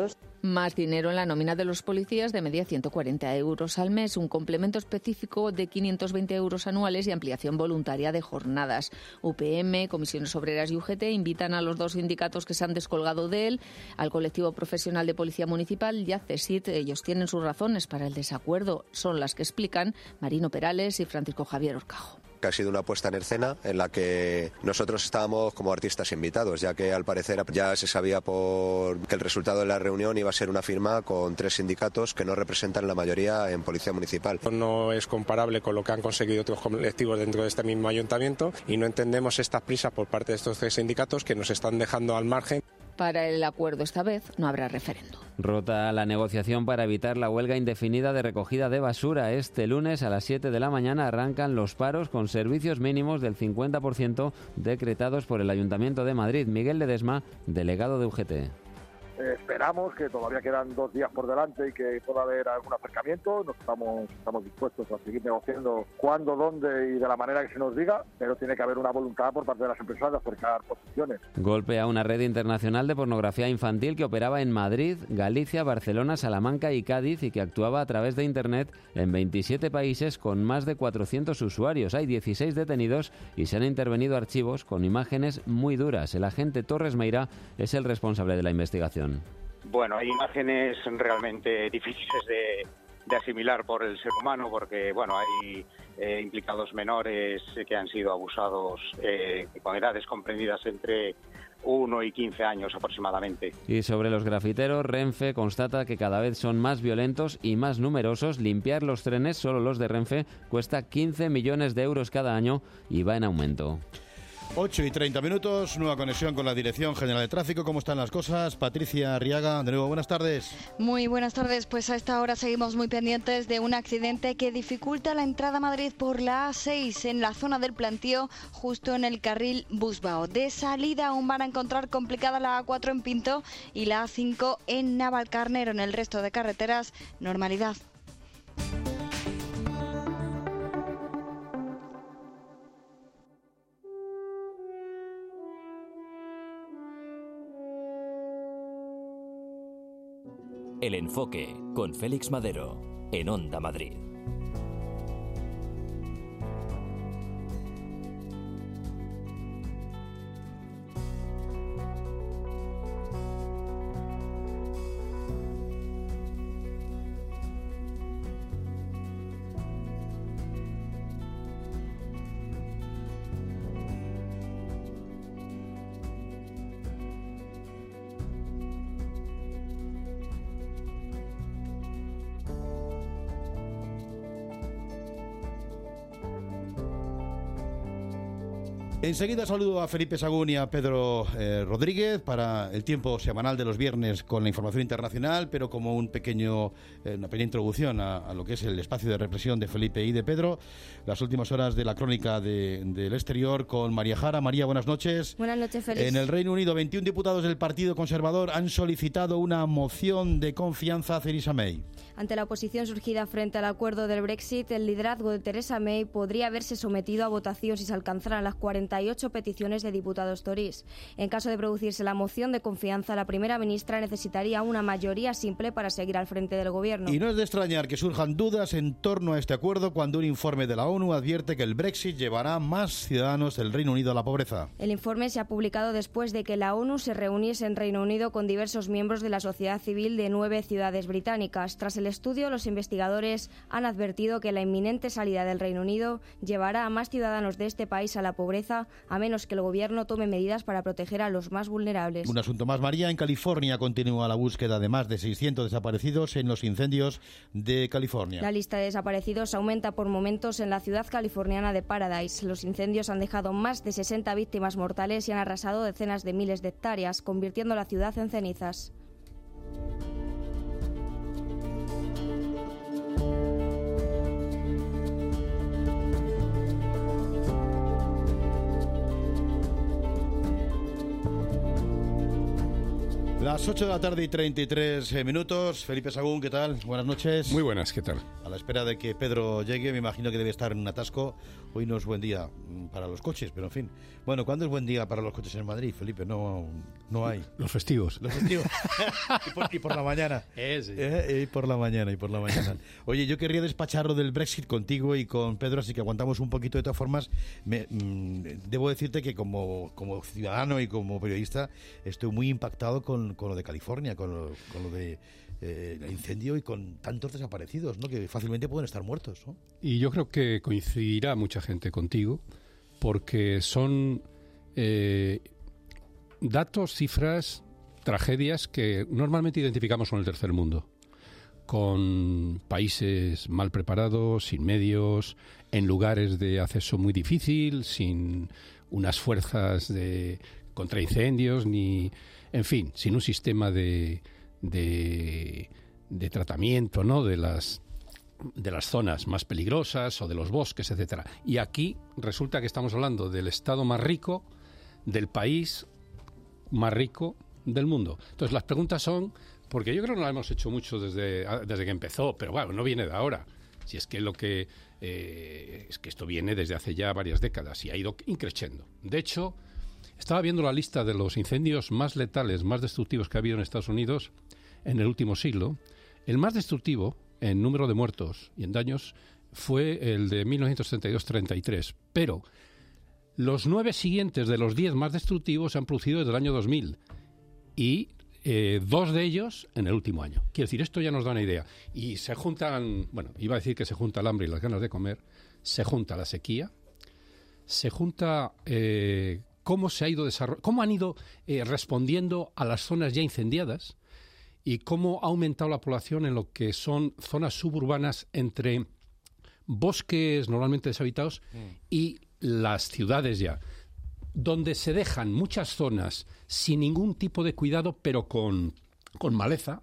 Speaker 29: Más dinero en la nómina de los policías, de media ciento cuarenta euros al mes, un complemento específico de quinientos veinte euros anuales y ampliación voluntaria de jornadas. U P M, Comisiones Obreras y U G T invitan a los dos sindicatos que se han descolgado de él, al colectivo profesional de Policía Municipal y a CESIT. Ellos tienen sus razones para el desacuerdo. Son las que explican Marino Perales y Francisco Javier Orcajo.
Speaker 8: Ha sido una puesta en escena en la que nosotros estábamos como artistas invitados, ya que al parecer ya se sabía por que el resultado de la reunión iba a ser una firma con tres sindicatos que no representan la mayoría en Policía Municipal.
Speaker 10: No es comparable con lo que han conseguido otros colectivos dentro de este mismo ayuntamiento y no entendemos estas prisas por parte de estos tres sindicatos que nos están dejando al margen.
Speaker 29: Para el acuerdo esta vez no habrá referéndum.
Speaker 9: Rota la negociación para evitar la huelga indefinida de recogida de basura. Este lunes a las siete de la mañana arrancan los paros con servicios mínimos del cincuenta por ciento decretados por el Ayuntamiento de Madrid. Miguel Ledesma, delegado de U G T.
Speaker 11: Eh, esperamos que todavía quedan dos días por delante y que pueda haber algún acercamiento. Nos estamos, estamos dispuestos a seguir negociando cuándo, dónde y de la manera que se nos diga, pero tiene que haber una voluntad por parte de las empresas de acercar posiciones.
Speaker 9: Golpe a una red internacional de pornografía infantil que operaba en Madrid, Galicia, Barcelona, Salamanca y Cádiz y que actuaba a través de Internet en veintisiete países con más de cuatrocientos usuarios. Hay dieciséis detenidos y se han intervenido archivos con imágenes muy duras. El agente Torres Meira es el responsable de la investigación.
Speaker 12: Bueno, hay imágenes realmente difíciles de, de asimilar por el ser humano porque, bueno, hay eh, implicados menores que han sido abusados eh, con edades comprendidas entre uno y quince años aproximadamente.
Speaker 9: Y sobre los grafiteros, Renfe constata que cada vez son más violentos y más numerosos. Limpiar los trenes, solo los de Renfe, cuesta quince millones de euros cada año y va en aumento.
Speaker 1: ocho y treinta minutos, nueva conexión con la Dirección General de Tráfico. ¿Cómo están las cosas? Patricia Arriaga, de nuevo, buenas tardes.
Speaker 13: Muy buenas tardes, pues a esta hora seguimos muy pendientes de un accidente que dificulta la entrada a Madrid por la A seis en la zona del Plantío, justo en el carril Busbao. De salida aún van a encontrar complicada la A cuatro en Pinto y la A cinco en Navalcarnero. En el resto de carreteras, normalidad.
Speaker 2: El Enfoque, con Félix Madero, en Onda Madrid.
Speaker 1: Enseguida saludo a Felipe Sagún y a Pedro eh, Rodríguez para el tiempo semanal de los viernes con la información internacional, pero como un pequeño, eh, una pequeña introducción a, a lo que es el espacio de reflexión de Felipe y de Pedro, las últimas horas de la crónica de, del exterior con María Jara. María, buenas noches.
Speaker 14: Buenas noches, Félix.
Speaker 1: En el Reino Unido, veintiún diputados del Partido Conservador han solicitado una moción de confianza a Theresa May.
Speaker 14: Ante la oposición surgida frente al acuerdo del Brexit, el liderazgo de Theresa May podría haberse sometido a votación si se alcanzaran las cuarenta y ocho peticiones de diputados tories. En caso de producirse la moción de confianza, la primera ministra necesitaría una mayoría simple para seguir al frente del gobierno.
Speaker 1: Y no es de extrañar que surjan dudas en torno a este acuerdo cuando un informe de la ONU advierte que el Brexit llevará más ciudadanos del Reino Unido a la pobreza.
Speaker 14: El informe se ha publicado después de que la ONU se reuniese en Reino Unido con diversos miembros de la sociedad civil de nueve ciudades británicas. Tras el estudio, los investigadores han advertido que la inminente salida del Reino Unido llevará a más ciudadanos de este país a la pobreza, a menos que el gobierno tome medidas para proteger a los más vulnerables.
Speaker 1: Un asunto más, María. En California continúa la búsqueda de más de seiscientos desaparecidos en los incendios de California.
Speaker 14: La lista de desaparecidos aumenta por momentos en la ciudad californiana de Paradise. Los incendios han dejado más de sesenta víctimas mortales y han arrasado decenas de miles de hectáreas, convirtiendo la ciudad en cenizas.
Speaker 1: Las ocho de la tarde y treinta y tres minutos. Felipe Sagún, ¿qué tal? Buenas noches.
Speaker 22: Muy buenas, ¿qué tal?
Speaker 1: A la espera de que Pedro llegue, me imagino que debe estar en un atasco. Hoy no es buen día para los coches, pero en fin. Bueno, ¿cuándo es buen día para los coches en Madrid, Felipe? No, no hay.
Speaker 22: Los festivos.
Speaker 1: Los festivos. y, por, y por la mañana.
Speaker 22: Eh, sí.
Speaker 1: eh, y por la mañana, y por la mañana. Oye, yo querría despachar lo del Brexit contigo y con Pedro, así que aguantamos un poquito. De todas formas, me, mmm, debo decirte que como, como ciudadano y como periodista estoy muy impactado con, con lo de California, con lo, con lo de eh, el incendio y con tantos desaparecidos, ¿no? Que fácilmente pueden estar muertos, ¿no?
Speaker 22: Y yo creo que coincidirá mucha gente contigo, porque son eh, datos, cifras, tragedias que normalmente identificamos con el tercer mundo, con países mal preparados, sin medios, en lugares de acceso muy difícil, sin unas fuerzas de contra incendios, ni, en fin, sin un sistema de, de, de tratamiento, ¿no?, de las de las zonas más peligrosas o de los bosques, etcétera. Y aquí resulta que estamos hablando del estado más rico, del país más rico del mundo. Entonces las preguntas son, porque yo creo que no la hemos hecho mucho desde, desde que empezó, pero bueno, no viene de ahora. Si es que lo que eh, es que esto viene desde hace ya varias décadas y ha ido increciendo. De hecho, estaba viendo la lista de los incendios más letales, más destructivos que ha habido en Estados Unidos en el último siglo. El más destructivo en número de muertos y en daños fue el de mil novecientos treinta y dos treinta y tres, pero los nueve siguientes de los diez más destructivos se han producido desde el año dos mil y eh, dos de ellos en el último año. Quiero decir, esto ya nos da una idea. Y se juntan, bueno, iba a decir que se junta el hambre y las ganas de comer, se junta la sequía, se junta eh, cómo se ha ido desarrollando, cómo han ido eh, respondiendo a las zonas ya incendiadas, y cómo ha aumentado la población en lo que son zonas suburbanas entre bosques normalmente deshabitados mm. y las ciudades ya, donde se dejan muchas zonas sin ningún tipo de cuidado, pero con, con maleza,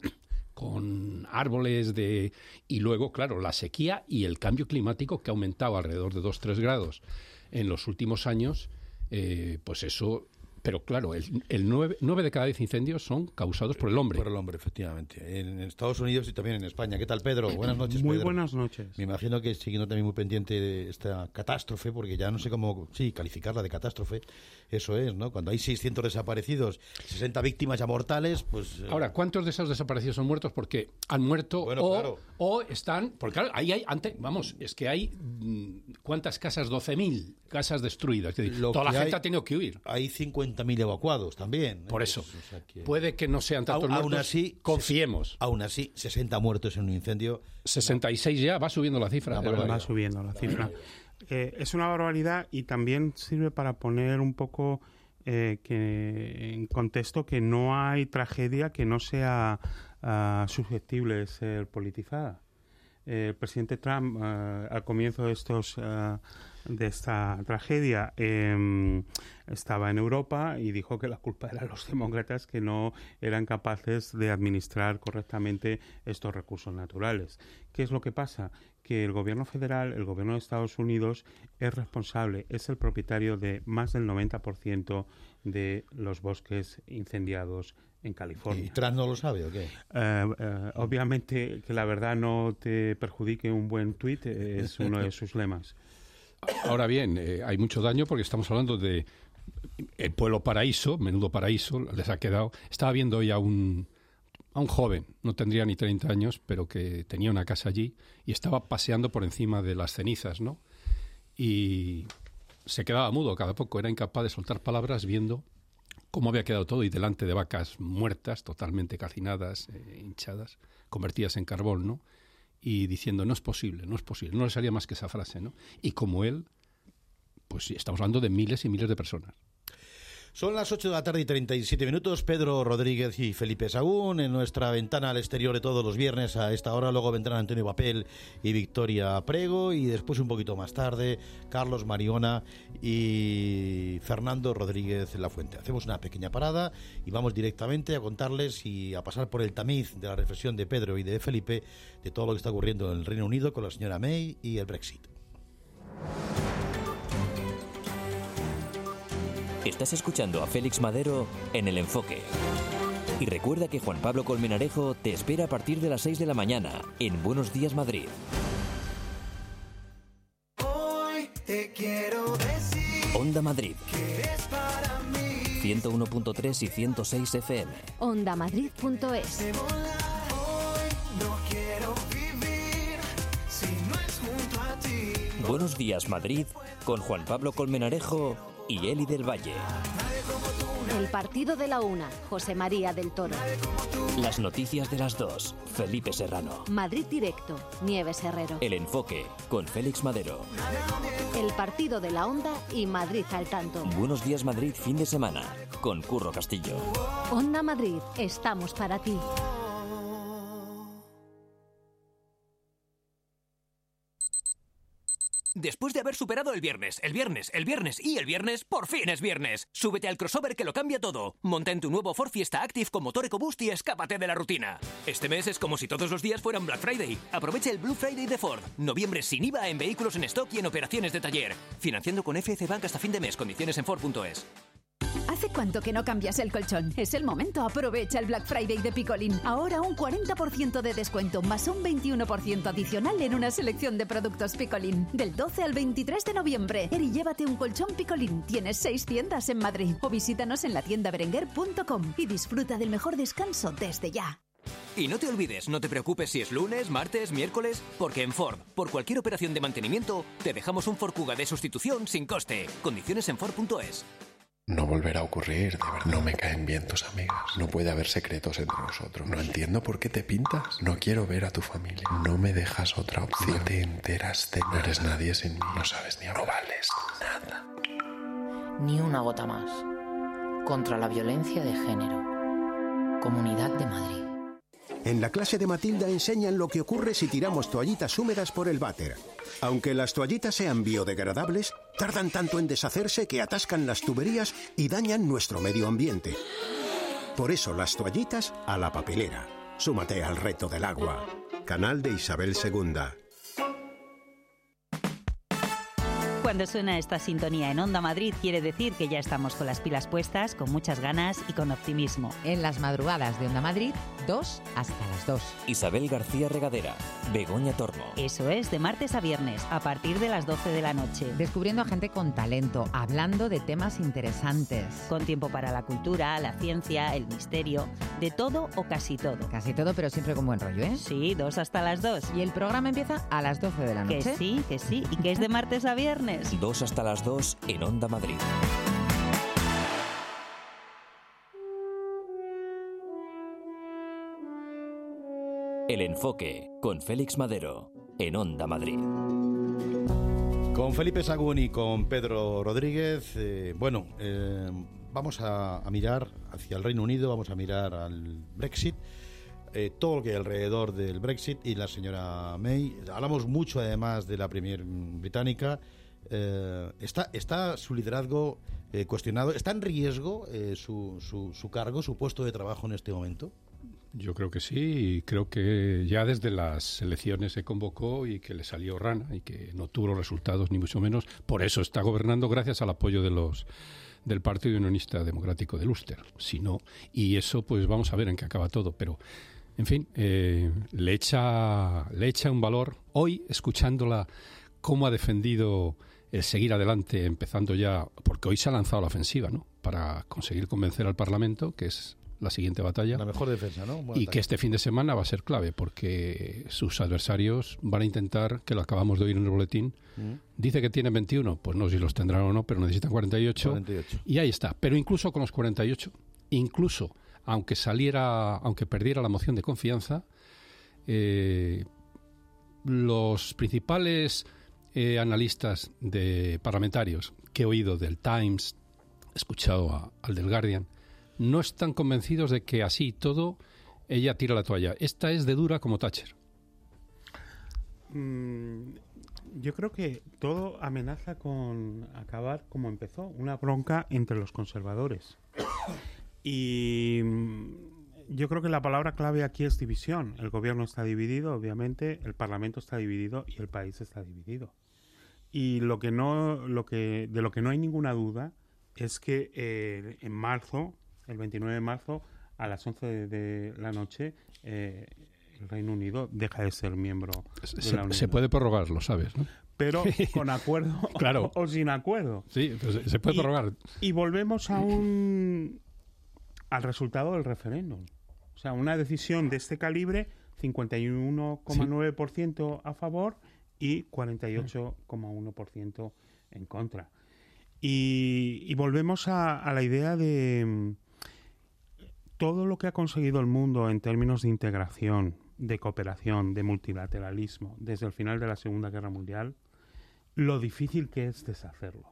Speaker 22: con árboles de... Y luego, claro, la sequía y el cambio climático que ha aumentado alrededor de dos a tres grados en los últimos años, eh, pues eso... Pero claro, el, el nueve, nueve de cada diez incendios son causados por el hombre.
Speaker 1: Por el hombre, efectivamente. En Estados Unidos y también en España. ¿Qué tal, Pedro? Buenas noches,
Speaker 3: Muy
Speaker 1: Pedro.
Speaker 3: buenas noches.
Speaker 1: Me imagino que siguiendo también muy pendiente de esta catástrofe, porque ya no sé cómo, sí, calificarla de catástrofe. Eso es, ¿no? Cuando hay seiscientos desaparecidos, sesenta víctimas ya mortales, pues...
Speaker 22: Ahora, ¿cuántos de esos desaparecidos son muertos porque han muerto
Speaker 1: bueno,
Speaker 22: o,
Speaker 1: claro.
Speaker 22: o están... Porque claro, ahí hay... Antes, vamos, es que hay... ¿Cuántas casas? doce mil casas destruidas. Es decir, toda la gente hay, ha tenido que huir.
Speaker 1: Hay cincuenta mil evacuados también. ¿eh?
Speaker 22: Por eso.
Speaker 1: Pues, o sea que...
Speaker 22: Puede que no sean tantos muertos.
Speaker 1: Aún así,
Speaker 22: confiemos.
Speaker 1: Aún así, sesenta muertos en un incendio.
Speaker 22: sesenta y seis ya, va subiendo la cifra.
Speaker 3: Va, va subiendo la cifra. Eh, es una barbaridad y también sirve para poner un poco eh, que en contexto que no hay tragedia que no sea uh, susceptible de ser politizada. Eh, el presidente Trump, uh, al comienzo de estos... Uh, de esta tragedia eh, estaba en Europa y dijo que la culpa era los demócratas que no eran capaces de administrar correctamente estos recursos naturales. ¿Qué es lo que pasa? Que el gobierno federal, el gobierno de Estados Unidos es responsable, es el propietario de más del noventa por ciento de los bosques incendiados en California.
Speaker 1: ¿Y Trump no lo sabe o qué?
Speaker 3: Uh, uh, obviamente que la verdad no te perjudique un buen tuit eh, es uno de sus lemas.
Speaker 22: Ahora bien, eh, hay mucho daño porque estamos hablando de el pueblo paraíso, menudo paraíso, les ha quedado... Estaba viendo hoy a un, a un joven, no tendría ni treinta años, pero que tenía una casa allí y estaba paseando por encima de las cenizas, ¿no? Y se quedaba mudo cada poco, era incapaz de soltar palabras viendo cómo había quedado todo y delante de vacas muertas, totalmente calcinadas, eh, hinchadas, convertidas en carbón, ¿no? Y diciendo, no es posible, no es posible. No le salía más que esa frase, ¿no? Y como él, pues sí, estamos hablando de miles y miles de personas.
Speaker 1: Son las ocho de la tarde y treinta y siete minutos. Pedro Rodríguez y Felipe Sagún en nuestra ventana al exterior de todos los viernes a esta hora. Luego vendrán Antonio Papel y Victoria Prego. Y después, un poquito más tarde, Carlos Mariona y Fernando Rodríguez Lafuente. Hacemos una pequeña parada y vamos directamente a contarles y a pasar por el tamiz de la reflexión de Pedro y de Felipe de todo lo que está ocurriendo en el Reino Unido con la señora May y el Brexit.
Speaker 2: Estás escuchando a Félix Madero en El Enfoque. Y recuerda que Juan Pablo Colmenarejo te espera a partir de las seis de la mañana en Buenos Días Madrid.
Speaker 4: Hoy te quiero decir
Speaker 2: Onda Madrid.
Speaker 4: que eres para mí.
Speaker 2: ciento uno punto tres y ciento seis F M.
Speaker 5: Ondamadrid punto es.
Speaker 4: Hoy no quiero vivir si no es junto a ti.
Speaker 2: Buenos Días Madrid con Juan Pablo Colmenarejo y Eli del Valle.
Speaker 5: El partido de la una, José María del Toro.
Speaker 2: Las noticias de las dos, Felipe Serrano.
Speaker 5: Madrid Directo, Nieves Herrero.
Speaker 2: El Enfoque con Félix Madero.
Speaker 5: El partido de la Onda y Madrid al tanto.
Speaker 2: Buenos Días Madrid fin de semana con Curro Castillo.
Speaker 5: Onda Madrid, estamos para ti.
Speaker 6: Después de haber superado el viernes, el viernes, el viernes y el viernes, por fin es viernes. Súbete al crossover que lo cambia todo. Monta en tu nuevo Ford Fiesta Active con motor EcoBoost y escápate de la rutina. Este mes es como si todos los días fueran Black Friday. Aprovecha el Blue Friday de Ford. Noviembre sin I V A en vehículos en stock y en operaciones de taller. Financiando con F C Bank hasta fin de mes. Condiciones en Ford punto es.
Speaker 15: ¿Hace cuánto que no cambias el colchón? Es el momento. Aprovecha el Black Friday de Picolín. Ahora un cuarenta por ciento de descuento más un veintiuno por ciento adicional en una selección de productos Picolín. Del doce al veintitrés de noviembre. Er y llévate un colchón Picolín. Tienes seis tiendas en Madrid. O visítanos en la tienda berenguer punto com y disfruta del mejor descanso desde ya.
Speaker 6: Y no te olvides, no te preocupes si es lunes, martes, miércoles, porque en Ford, por cualquier operación de mantenimiento, te dejamos un Ford Kuga de sustitución sin coste. Condiciones en Ford punto es.
Speaker 16: No volverá a ocurrir, de verdad. No me caen bien tus amigas. No puede haber secretos entre nosotros. No entiendo por qué te pintas. No quiero ver a tu familia. No me dejas otra opción. No te enteras de nada. No eres nadie sin mí. No sabes ni hablar. No vales nada.
Speaker 17: Ni una gota más. Contra la violencia de género. Comunidad de Madrid.
Speaker 18: En la clase de Matilda enseñan lo que ocurre si tiramos toallitas húmedas por el váter. Aunque las toallitas sean biodegradables, tardan tanto en deshacerse que atascan las tuberías y dañan nuestro medio ambiente. Por eso las toallitas a la papelera. Súmate al reto del agua. Canal de Isabel segunda.
Speaker 19: Cuando suena esta sintonía en Onda Madrid quiere decir que ya estamos con las pilas puestas, con muchas ganas y con optimismo.
Speaker 20: En las madrugadas de Onda Madrid, dos hasta las dos.
Speaker 2: Isabel García Regadera, Begoña Tormo.
Speaker 19: Eso es, de martes a viernes, a partir de las doce de la noche.
Speaker 20: Descubriendo a gente con talento, hablando de temas interesantes.
Speaker 19: Con tiempo para la cultura, la ciencia, el misterio, de todo o casi todo.
Speaker 20: Casi todo, pero siempre con buen rollo, ¿eh?
Speaker 19: Sí, dos hasta las dos.
Speaker 20: Y el programa empieza a las doce de la noche.
Speaker 19: Que sí, que sí, y que es de martes a viernes.
Speaker 2: Dos hasta las dos en Onda Madrid. El Enfoque con Félix Madero en Onda Madrid.
Speaker 1: Con Felipe Sagún y con Pedro Rodríguez, eh, bueno, eh, vamos a, a mirar hacia el Reino Unido, vamos a mirar al Brexit. Eh, todo lo que hay alrededor del Brexit y la señora May. Hablamos mucho además de la Premier británica. Eh, está, ¿Está su liderazgo eh, cuestionado? ¿Está en riesgo eh, su, su, su cargo, su puesto de trabajo en este momento?
Speaker 21: Yo creo que sí, y creo que ya desde las elecciones se convocó y que le salió rana y que no tuvo los resultados ni mucho menos. Por eso está gobernando gracias al apoyo de los del Partido Unionista Democrático del Ulster. Si no, y eso pues vamos a ver en qué acaba todo, pero en fin, eh, le echa le echa un valor. Hoy, escuchándola, cómo ha defendido el seguir adelante, empezando ya, porque hoy se ha lanzado la ofensiva, ¿no?, para conseguir convencer al Parlamento, que es la siguiente batalla.
Speaker 1: La mejor defensa, ¿no? Buena
Speaker 21: y que este fin de semana va a ser clave, porque sus adversarios van a intentar, que lo acabamos de oír en el boletín, mm. dice que tienen veintiuno, pues no sé si los tendrán o no, pero necesitan cuarenta y ocho.
Speaker 1: cuarenta y ocho.
Speaker 21: Y ahí está. Pero incluso con los cuarenta y ocho, incluso aunque saliera, aunque perdiera la moción de confianza, eh, los principales Eh, analistas de parlamentarios que he oído del Times, he escuchado a, al del Guardian, no están convencidos de que así todo ella tira la toalla. Esta es de dura como Thatcher.
Speaker 3: Mm, yo creo que todo amenaza con acabar como empezó, una bronca entre los conservadores. Y yo creo que la palabra clave aquí es división. El gobierno está dividido, obviamente, el Parlamento está dividido y el país está dividido. Y lo que no, lo que, de lo que no hay ninguna duda es que eh, en marzo, el veintinueve de marzo, a las once de, de la noche, eh, el Reino Unido deja de ser miembro
Speaker 21: se,
Speaker 3: de la Unión.
Speaker 21: Se puede prorrogar, lo sabes, ¿no?
Speaker 3: Pero con acuerdo
Speaker 21: claro.
Speaker 3: o, o sin acuerdo.
Speaker 21: Sí, pues se puede
Speaker 3: y,
Speaker 21: prorrogar.
Speaker 3: Y volvemos a un al resultado del referéndum. O sea, una decisión de este calibre, cincuenta y uno coma nueve por ciento a favor y cuarenta y ocho coma uno por ciento en contra. Y, y volvemos a, a la idea de todo lo que ha conseguido el mundo en términos de integración, de cooperación, de multilateralismo, desde el final de la Segunda Guerra Mundial, lo difícil que es deshacerlo,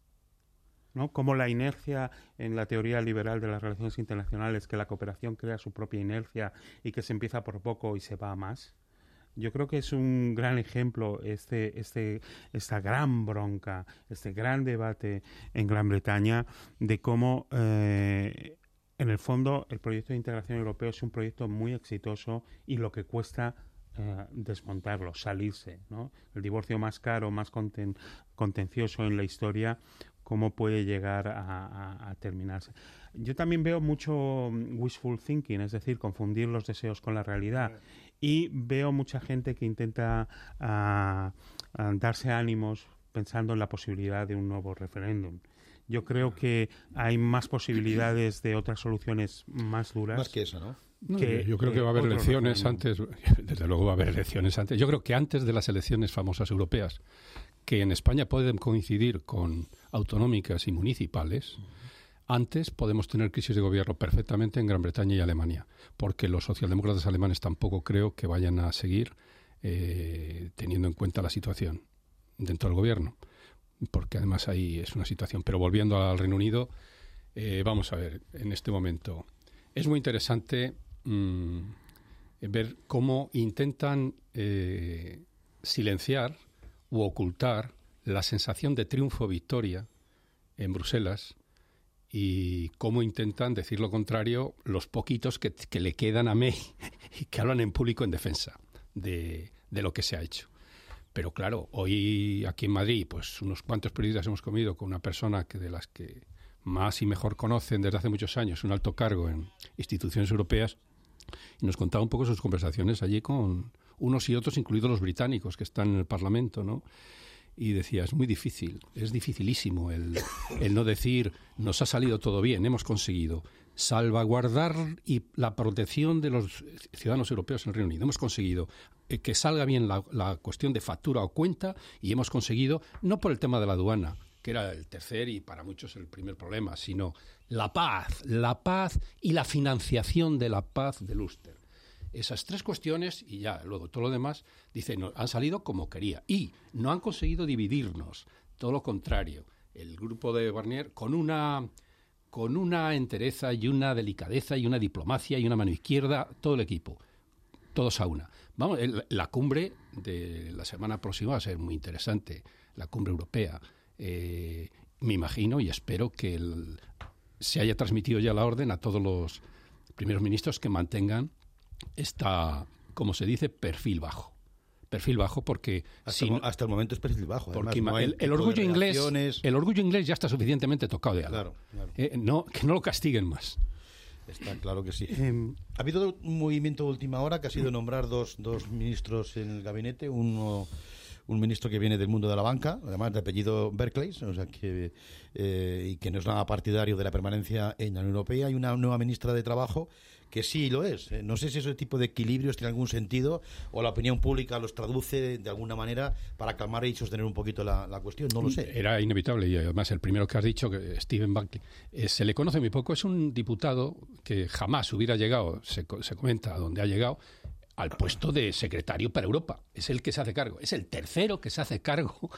Speaker 3: ¿no? Como la inercia en la teoría liberal de las relaciones internacionales, que la cooperación crea su propia inercia y que se empieza por poco y se va a más. Yo creo que es un gran ejemplo este, este, esta gran bronca, este gran debate en Gran Bretaña de cómo, eh, en el fondo, el proyecto de integración europeo es un proyecto muy exitoso y lo que cuesta eh, desmontarlo, salirse, ¿no? El divorcio más caro, más conten, contencioso en la historia, cómo puede llegar a, a, a terminarse. Yo también veo mucho wishful thinking, es decir, confundir los deseos con la realidad. Y veo mucha gente que intenta uh, uh, darse ánimos pensando en la posibilidad de un nuevo referéndum. Yo creo que hay más posibilidades de otras soluciones más duras.
Speaker 1: Más que eso, ¿no?
Speaker 21: No, que, yo creo que va a haber elecciones referéndum. antes, desde luego va a haber elecciones antes. Yo creo que antes de las elecciones famosas europeas, que en España pueden coincidir con autonómicas y municipales, antes podemos tener crisis de gobierno perfectamente en Gran Bretaña y Alemania, porque los socialdemócratas alemanes tampoco creo que vayan a seguir eh, teniendo en cuenta la situación dentro del gobierno, porque además ahí es una situación. Pero volviendo al Reino Unido, eh, vamos a ver, en este momento es muy interesante mmm, ver cómo intentan eh, silenciar u ocultar la sensación de triunfo-victoria en Bruselas, y cómo intentan decir lo contrario los poquitos que, que le quedan a May y que hablan en público en defensa de, de lo que se ha hecho. Pero claro, hoy aquí en Madrid, pues unos cuantos periodistas hemos comido con una persona que de las que más y mejor conocen desde hace muchos años, un alto cargo en instituciones europeas, y nos contaba un poco sus conversaciones allí con unos y otros, incluidos los británicos que están en el Parlamento, ¿no? Y decía, es muy difícil, es dificilísimo el, el no decir, nos ha salido todo bien, hemos conseguido salvaguardar y la protección de los ciudadanos europeos en el Reino Unido. Hemos conseguido eh, que salga bien la, la cuestión de factura o cuenta, y hemos conseguido, no por el tema de la aduana, que era el tercer y para muchos el primer problema, sino la paz, la paz y la financiación de la paz del Ulster. Esas tres cuestiones y ya, luego todo lo demás, dice, no, han salido como quería y no han conseguido dividirnos, todo lo contrario. El grupo de Barnier, con una, con una entereza y una delicadeza y una diplomacia y una mano izquierda, todo el equipo, todos a una. Vamos, el, la cumbre de la semana próxima va a ser muy interesante, la cumbre europea. Eh, me imagino y espero que el, se haya transmitido ya la orden a todos los primeros ministros que mantengan está, como se dice, perfil bajo. Perfil bajo porque...
Speaker 1: Hasta,
Speaker 21: si,
Speaker 1: el, hasta el momento es perfil bajo. Además,
Speaker 21: porque
Speaker 1: no
Speaker 21: el, el, orgullo inglés, el orgullo inglés ya está suficientemente tocado de algo.
Speaker 1: Claro, claro.
Speaker 21: Eh, no, que no lo castiguen más.
Speaker 1: Está claro que sí. Eh, ha habido un movimiento de última hora que ha sido nombrar dos, dos ministros en el gabinete. Uno... un ministro que viene del mundo de la banca, además de apellido Berkeley, o sea que eh, y que no es nada partidario de la permanencia en la Unión Europea, y una nueva ministra de Trabajo que sí lo es. No sé si ese tipo de equilibrios tiene algún sentido o la opinión pública los traduce de alguna manera para calmar y sostener un poquito la, la cuestión, no lo sé.
Speaker 21: Era inevitable, y además el primero que has dicho, que Stephen Buckley, eh, se le conoce muy poco, es un diputado que jamás hubiera llegado, se, se comenta, a donde ha llegado, al puesto de secretario para Europa. Es el que se hace cargo. Es el tercero que se hace cargo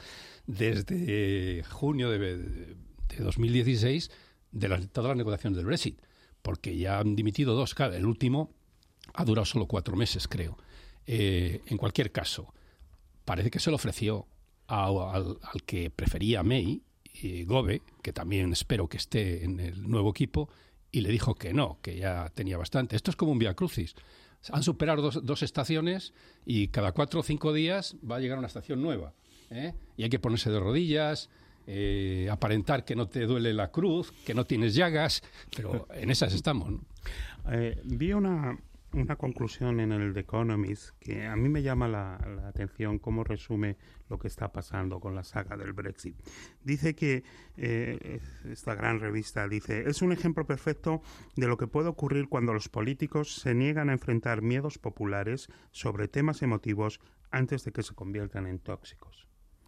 Speaker 21: desde junio de, de dos mil dieciséis de las, todas las negociaciones del Brexit, porque ya han dimitido dos. Claro, el último ha durado solo cuatro meses, creo. Eh, en cualquier caso, parece que se lo ofreció a, al, al que prefería May, eh, Gove, que también espero que esté en el nuevo equipo, y le dijo que no, que ya tenía bastante. Esto es como un vía crucis. Han superado dos, dos estaciones y cada cuatro o cinco días va a llegar una estación nueva, ¿eh? Y hay que ponerse de rodillas, eh, aparentar que no te duele la cruz, que no tienes llagas, pero en esas estamos, ¿no?
Speaker 3: Eh, vi una, una conclusión en el The Economist que a mí me llama la, la atención cómo resume lo que está pasando con la saga del Brexit. Dice que, eh, esta gran revista dice, es un ejemplo perfecto de lo que puede ocurrir cuando los políticos se niegan a enfrentar miedos populares sobre temas emotivos antes de que se conviertan en tóxicos.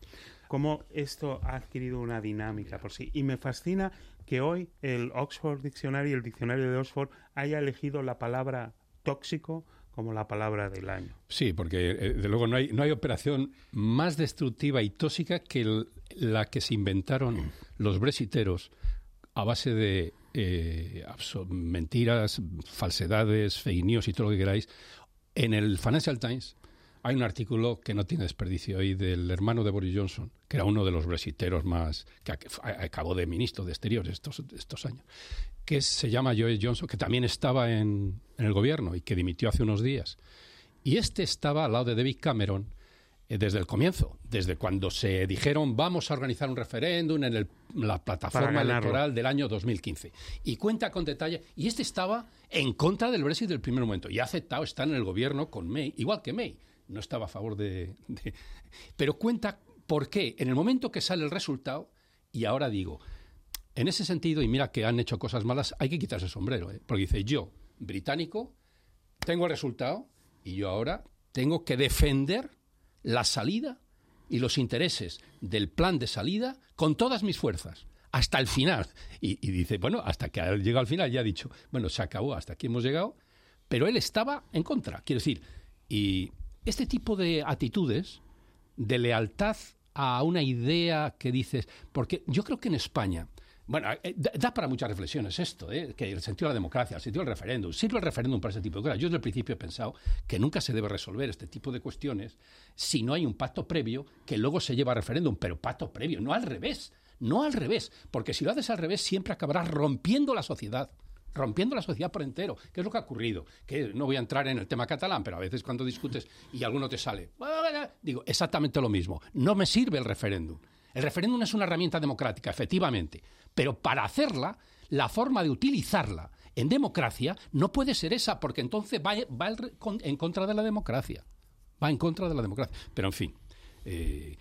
Speaker 3: Cómo esto ha adquirido una dinámica por sí. Y me fascina que hoy el Oxford Dictionary, el diccionario de Oxford, haya elegido la palabra tóxico como la palabra del año.
Speaker 21: Sí, porque eh, de luego no hay, no hay operación más destructiva y tóxica que el, la que se inventaron los brexiteros a base de eh, mentiras, falsedades, fake news y todo lo que queráis. En el Financial Times hay un artículo que no tiene desperdicio ahí del hermano de Boris Johnson, que era uno de los brexiteros más, que acabó de ministro de Exteriores estos, estos años, que se llama Joe Johnson, que también estaba en, en el gobierno y que dimitió hace unos días. Y este estaba al lado de David Cameron eh, desde el comienzo, desde cuando se dijeron vamos a organizar un referéndum en el, la plataforma electoral del año dos mil quince. Y cuenta con detalle, y este estaba en contra del Brexit del primer momento, y ha aceptado estar en el gobierno con May, igual que May. No estaba a favor de, de... Pero cuenta por qué, en el momento que sale el resultado, y ahora digo, en ese sentido, y mira que han hecho cosas malas, hay que quitarse el sombrero, ¿eh? Porque dice, yo, británico, tengo el resultado, y yo ahora tengo que defender la salida y los intereses del plan de salida con todas mis fuerzas, hasta el final. Y, y dice, bueno, hasta que llega al final, ya ha dicho, bueno, se acabó, hasta aquí hemos llegado, pero él estaba en contra, quiero decir, y... Este tipo de actitudes, de lealtad a una idea que dices... Porque yo creo que en España... Bueno, da para muchas reflexiones esto, ¿eh? Que el sentido de la democracia, el sentido del referéndum. ¿Sirve el referéndum para ese tipo de cosas? Yo desde el principio he pensado que nunca se debe resolver este tipo de cuestiones si no hay un pacto previo que luego se lleva a referéndum. Pero pacto previo, no al revés. No al revés. Porque si lo haces al revés siempre acabarás rompiendo la sociedad. rompiendo la sociedad por entero, que es lo que ha ocurrido, que no voy a entrar en el tema catalán, pero a veces cuando discutes y alguno te sale, digo, exactamente lo mismo, no me sirve el referéndum. El referéndum es una herramienta democrática, efectivamente, pero para hacerla, la forma de utilizarla en democracia no puede ser esa, porque entonces va, va en contra de la democracia, va en contra de la democracia, pero en fin... Eh,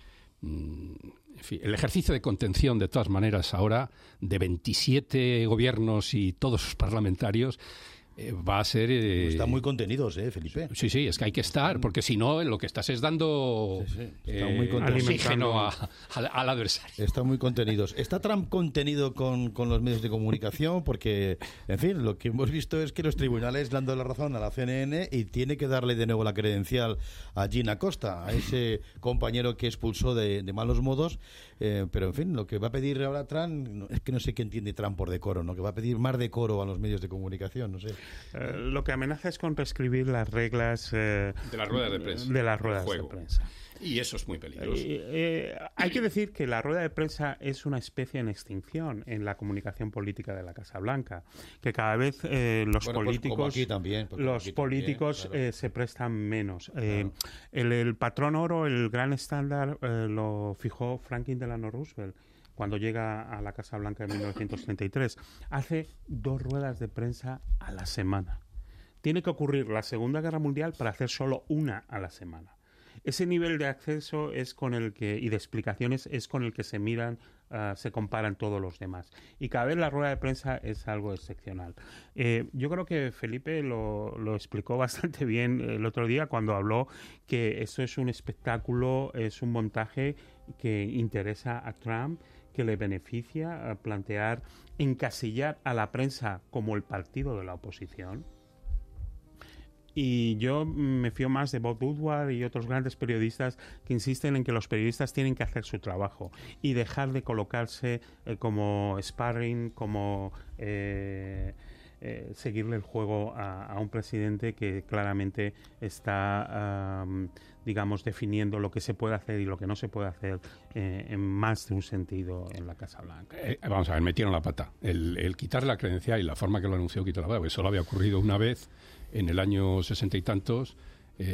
Speaker 21: En fin, el ejercicio de contención, de todas maneras, ahora, de veintisiete gobiernos y todos sus parlamentarios, eh, va a ser... Eh,
Speaker 1: Están muy contenidos, ¿eh, Felipe?
Speaker 21: Sí, sí, es que hay que estar, porque si no, lo que estás es dando sí, sí. Eh, muy oxígeno a, a, al adversario.
Speaker 1: Están muy contenidos. ¿Está Trump contenido con, con los medios de comunicación? Porque, en fin, lo que hemos visto es que los tribunales le han dado la razón a la C N N y tiene que darle de nuevo la credencial a Gina Costa, a ese compañero que expulsó de, de malos modos. Eh, pero, en fin, lo que va a pedir ahora Trump, no, es que no sé qué entiende Trump por decoro, ¿no? Que va a pedir más decoro a los medios de comunicación, no sé.
Speaker 3: Eh, lo que amenaza es con reescribir las reglas eh,
Speaker 21: de las ruedas de prensa.
Speaker 3: De las ruedas de prensa.
Speaker 21: Y eso es muy peligroso.
Speaker 3: Eh, eh, hay que decir que la rueda de prensa es una especie en extinción en la comunicación política de la Casa Blanca, que cada vez eh, los
Speaker 1: bueno,
Speaker 3: políticos,
Speaker 1: pues como aquí también,
Speaker 3: los
Speaker 1: aquí
Speaker 3: políticos
Speaker 1: también, claro.
Speaker 3: eh, se prestan menos.
Speaker 1: Claro.
Speaker 3: Eh, el, el patrón oro, el gran estándar, eh, lo fijó Franklin Delano Roosevelt cuando llega a la Casa Blanca en mil novecientos treinta y tres. Hace dos ruedas de prensa a la semana. Tiene que ocurrir la Segunda Guerra Mundial para hacer solo una a la semana. Ese nivel de acceso es con el que y de explicaciones es con el que se miran, uh, se comparan todos los demás. Y cada vez la rueda de prensa es algo excepcional. Eh, yo creo que Felipe lo, lo explicó bastante bien el otro día cuando habló que esto es un espectáculo, es un montaje que interesa a Trump, que le beneficia a plantear, encasillar a la prensa como el partido de la oposición. Y yo me fío más de Bob Woodward y otros grandes periodistas que insisten en que los periodistas tienen que hacer su trabajo y dejar de colocarse eh, como sparring, como eh, eh, seguirle el juego a, a un presidente que claramente está, um, digamos, definiendo lo que se puede hacer y lo que no se puede hacer eh, en más de un sentido en la Casa Blanca.
Speaker 21: Eh, vamos a ver, metieron la pata. El, el quitarle la credencial y la forma que lo anunció quitar la pata, porque solo había ocurrido una vez en el año sesenta y tantos,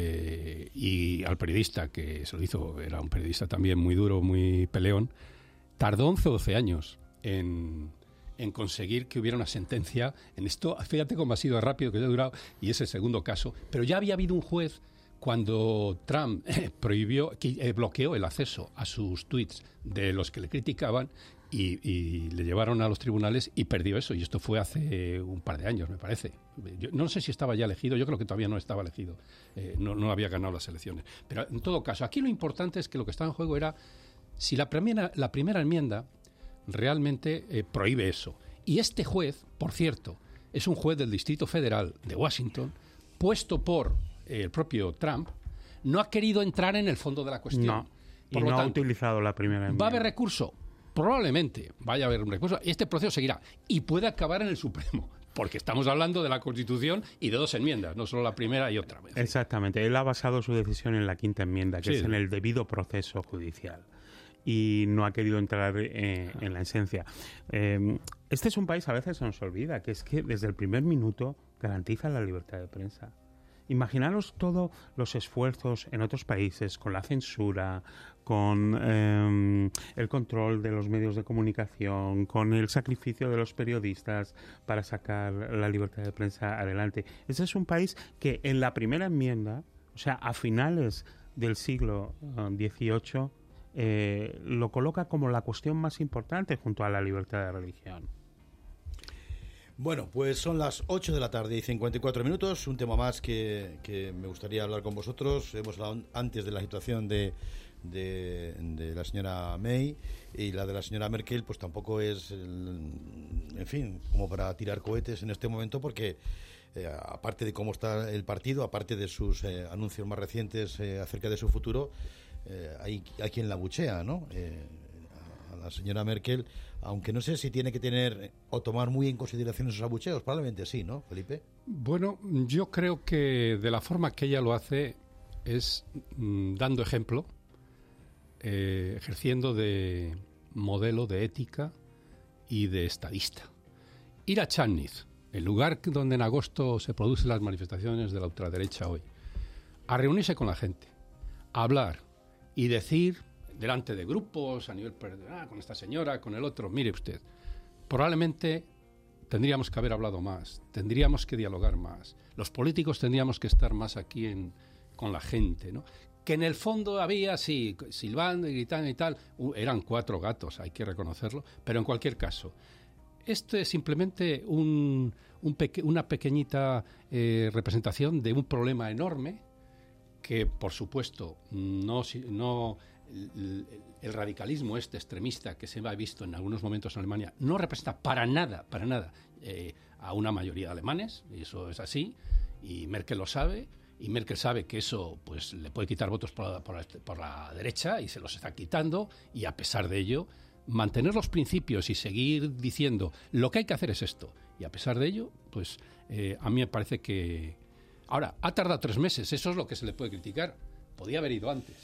Speaker 21: eh, y al periodista que se lo hizo, era un periodista también muy duro, muy peleón, tardó once o doce años en, en conseguir que hubiera una sentencia en esto. Fíjate cómo ha sido rápido que ha durado, y es el segundo caso. Pero ya había habido un juez cuando Trump eh, prohibió, eh, bloqueó el acceso a sus tweets de los que le criticaban, y, y le llevaron a los tribunales y perdió eso. Y esto fue hace un par de años, me parece. Yo no sé si estaba ya elegido, yo creo que todavía no estaba elegido, eh, no, no había ganado las elecciones. Pero en todo caso, aquí lo importante es que lo que estaba en juego era si la primera, la primera enmienda realmente eh, prohíbe eso. Y este juez, por cierto, es un juez del Distrito Federal de Washington, puesto por eh, el propio Trump, no ha querido entrar en el fondo de la cuestión.
Speaker 3: No,
Speaker 21: por
Speaker 3: y
Speaker 21: lo
Speaker 3: no ha
Speaker 21: tanto,
Speaker 3: utilizado la primera enmienda.
Speaker 21: ¿va a haber recurso? Probablemente vaya a haber un recurso. Este proceso seguirá y puede acabar en el Supremo, porque estamos hablando de la Constitución y de dos enmiendas, no solo la primera y otra vez.
Speaker 3: Exactamente. Él ha basado su decisión en la quinta enmienda, que
Speaker 21: Sí.
Speaker 3: es en el debido proceso judicial. Y no ha querido entrar eh, en la esencia. Eh, este es un país, a veces se nos olvida, que es que desde el primer minuto garantiza la libertad de prensa. Imaginaros todos los esfuerzos en otros países con la censura, con eh, el control de los medios de comunicación, con el sacrificio de los periodistas para sacar la libertad de prensa adelante. Este es un país que en la primera enmienda, o sea, a finales del siglo dieciocho, eh, lo coloca como la cuestión más importante junto a la libertad de religión.
Speaker 1: Bueno, pues son las ocho de la tarde y cincuenta y cuatro minutos. Un tema más que, que me gustaría hablar con vosotros. Hemos hablado antes de la situación de, de, de la señora May, y la de la señora Merkel pues tampoco es, el, en fin, como para tirar cohetes en este momento, porque eh, aparte de cómo está el partido, aparte de sus eh, anuncios más recientes eh, acerca de su futuro, eh, hay, hay quien la buchea, ¿no? Eh, a la señora Merkel, aunque no sé si tiene que tener o tomar muy en consideración esos abucheos, probablemente sí, ¿no, Felipe?
Speaker 21: Bueno, yo creo que de la forma que ella lo hace es mm, dando ejemplo, eh, ejerciendo de modelo de ética y de estadista. Ir a Chemnitz, el lugar donde en agosto se producen las manifestaciones de la ultraderecha hoy, a reunirse con la gente, a hablar y decir delante de grupos, a nivel ah, con esta señora, con el otro, mire usted, probablemente tendríamos que haber hablado más, tendríamos que dialogar más, los políticos tendríamos que estar más aquí en, con la gente, ¿no? Que en el fondo había, sí, silbando y gritando y tal, uh, eran cuatro gatos, hay que reconocerlo, pero en cualquier caso, esto es simplemente un, un peque, una pequeñita eh, representación de un problema enorme que, por supuesto, no... no El, el radicalismo este extremista que se ha visto en algunos momentos en Alemania no representa para nada, para nada eh, a una mayoría de alemanes, y eso es así, y Merkel lo sabe, y Merkel sabe que eso pues le puede quitar votos por la, por la, por la derecha, y se los está quitando, y a pesar de ello, mantener los principios y seguir diciendo lo que hay que hacer es esto, y a pesar de ello, pues eh, a mí me parece que... Ahora, ha tardado tres meses, eso es lo que se le puede criticar, podía haber ido antes.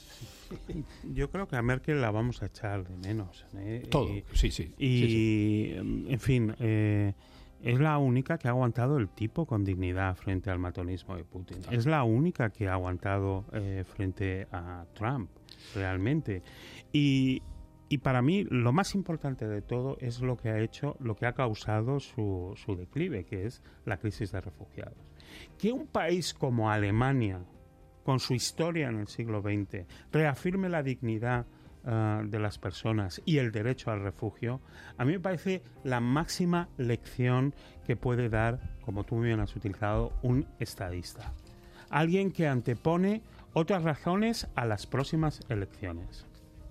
Speaker 3: Yo creo que a Merkel la vamos a echar de menos. ¿eh?
Speaker 21: Todo,
Speaker 3: y,
Speaker 21: sí, sí.
Speaker 3: Y,
Speaker 21: sí, sí.
Speaker 3: en fin, eh, es la única que ha aguantado el tipo con dignidad frente al matonismo de Putin. Claro. Es la única que ha aguantado eh, frente a Trump, realmente. Y, y para mí, lo más importante de todo es lo que ha hecho, lo que ha causado su, su declive, que es la crisis de refugiados. Que un país como Alemania, con su historia en el siglo veinte, reafirme la dignidad uh, de las personas y el derecho al refugio, a mí me parece la máxima lección que puede dar, como tú muy bien has utilizado, un estadista. Alguien que antepone otras razones a las próximas elecciones.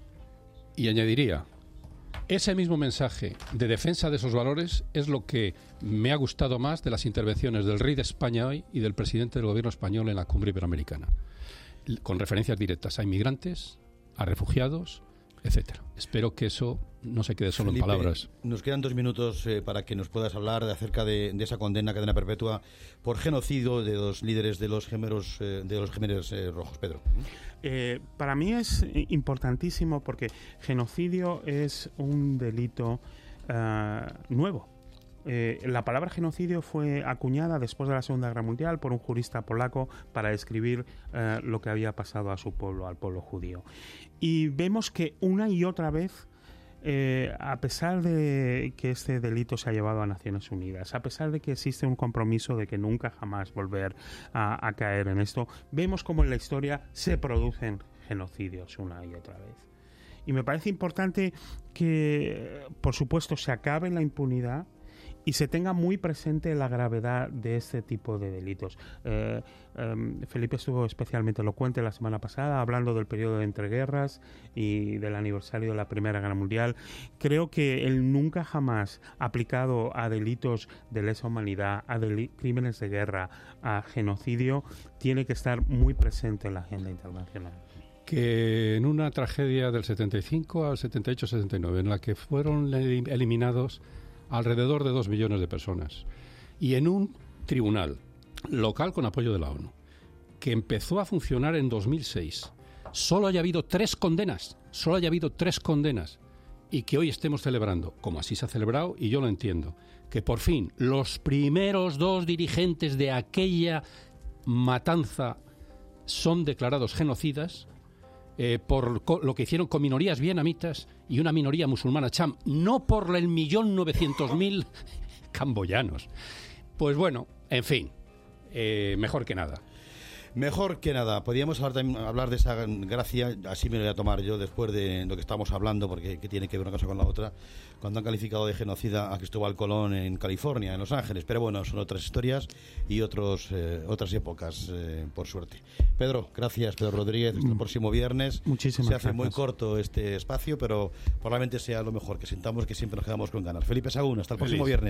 Speaker 21: Y añadiría, ese mismo mensaje de defensa de esos valores es lo que me ha gustado más de las intervenciones del rey de España hoy y del presidente del gobierno español en la cumbre iberoamericana, con referencias directas a inmigrantes, a refugiados, etcétera. Espero que eso no se quede solo
Speaker 1: Felipe,
Speaker 21: en palabras.
Speaker 1: Nos quedan dos minutos eh, para que nos puedas hablar de acerca de, de esa condena a cadena perpetua por genocidio de los líderes de los gemelos eh, de los Gemeres eh, Rojos. Pedro.
Speaker 3: Eh, para mí es importantísimo porque genocidio es un delito uh, nuevo. Eh, la palabra genocidio fue acuñada después de la Segunda Guerra Mundial por un jurista polaco para describir uh, lo que había pasado a su pueblo, al pueblo judío. Y vemos que una y otra vez eh, a pesar de que este delito se ha llevado a Naciones Unidas, a pesar de que existe un compromiso de que nunca jamás volver a, a caer en esto, vemos como en la historia se producen genocidios una y otra vez. Y me parece importante que, por supuesto, se acabe la impunidad y se tenga muy presente la gravedad de este tipo de delitos. Eh, eh, Felipe estuvo especialmente elocuente la semana pasada hablando del periodo de entreguerras y del aniversario de la Primera Guerra Mundial. Creo que el nunca jamás aplicado a delitos de lesa humanidad, a crímenes de guerra, a genocidio, tiene que estar muy presente en la agenda internacional.
Speaker 21: Que en una tragedia del setenta y cinco al setenta y ocho setenta y nueve, en la que fueron eliminados alrededor de dos millones de personas, y en un tribunal local con apoyo de la ONU, que empezó a funcionar en dos mil seis, solo haya habido tres condenas, solo haya habido tres condenas, y que hoy estemos celebrando, como así se ha celebrado, y yo lo entiendo, que por fin los primeros dos dirigentes de aquella matanza son declarados genocidas, Eh, por co- lo que hicieron con minorías vietnamitas y una minoría musulmana cham, no por el millón novecientos mil camboyanos. Pues bueno, en fin, eh, mejor que nada.
Speaker 1: Mejor que nada. Podríamos hablar, también, hablar de esa gracia, así me lo voy a tomar yo después de lo que estamos hablando, porque que tiene que ver una cosa con la otra, cuando han calificado de genocida a Cristóbal Colón en California, en Los Ángeles. Pero bueno, son otras historias y otros eh, otras épocas, eh, por suerte. Pedro, gracias, Pedro Rodríguez. Hasta el próximo viernes.
Speaker 3: Muchísimas
Speaker 1: Se hace
Speaker 3: gracias.
Speaker 1: muy corto este espacio, pero probablemente sea lo mejor, que sintamos que siempre nos quedamos con ganas. Felipe Sagún, hasta el próximo
Speaker 21: Feliz.
Speaker 1: viernes.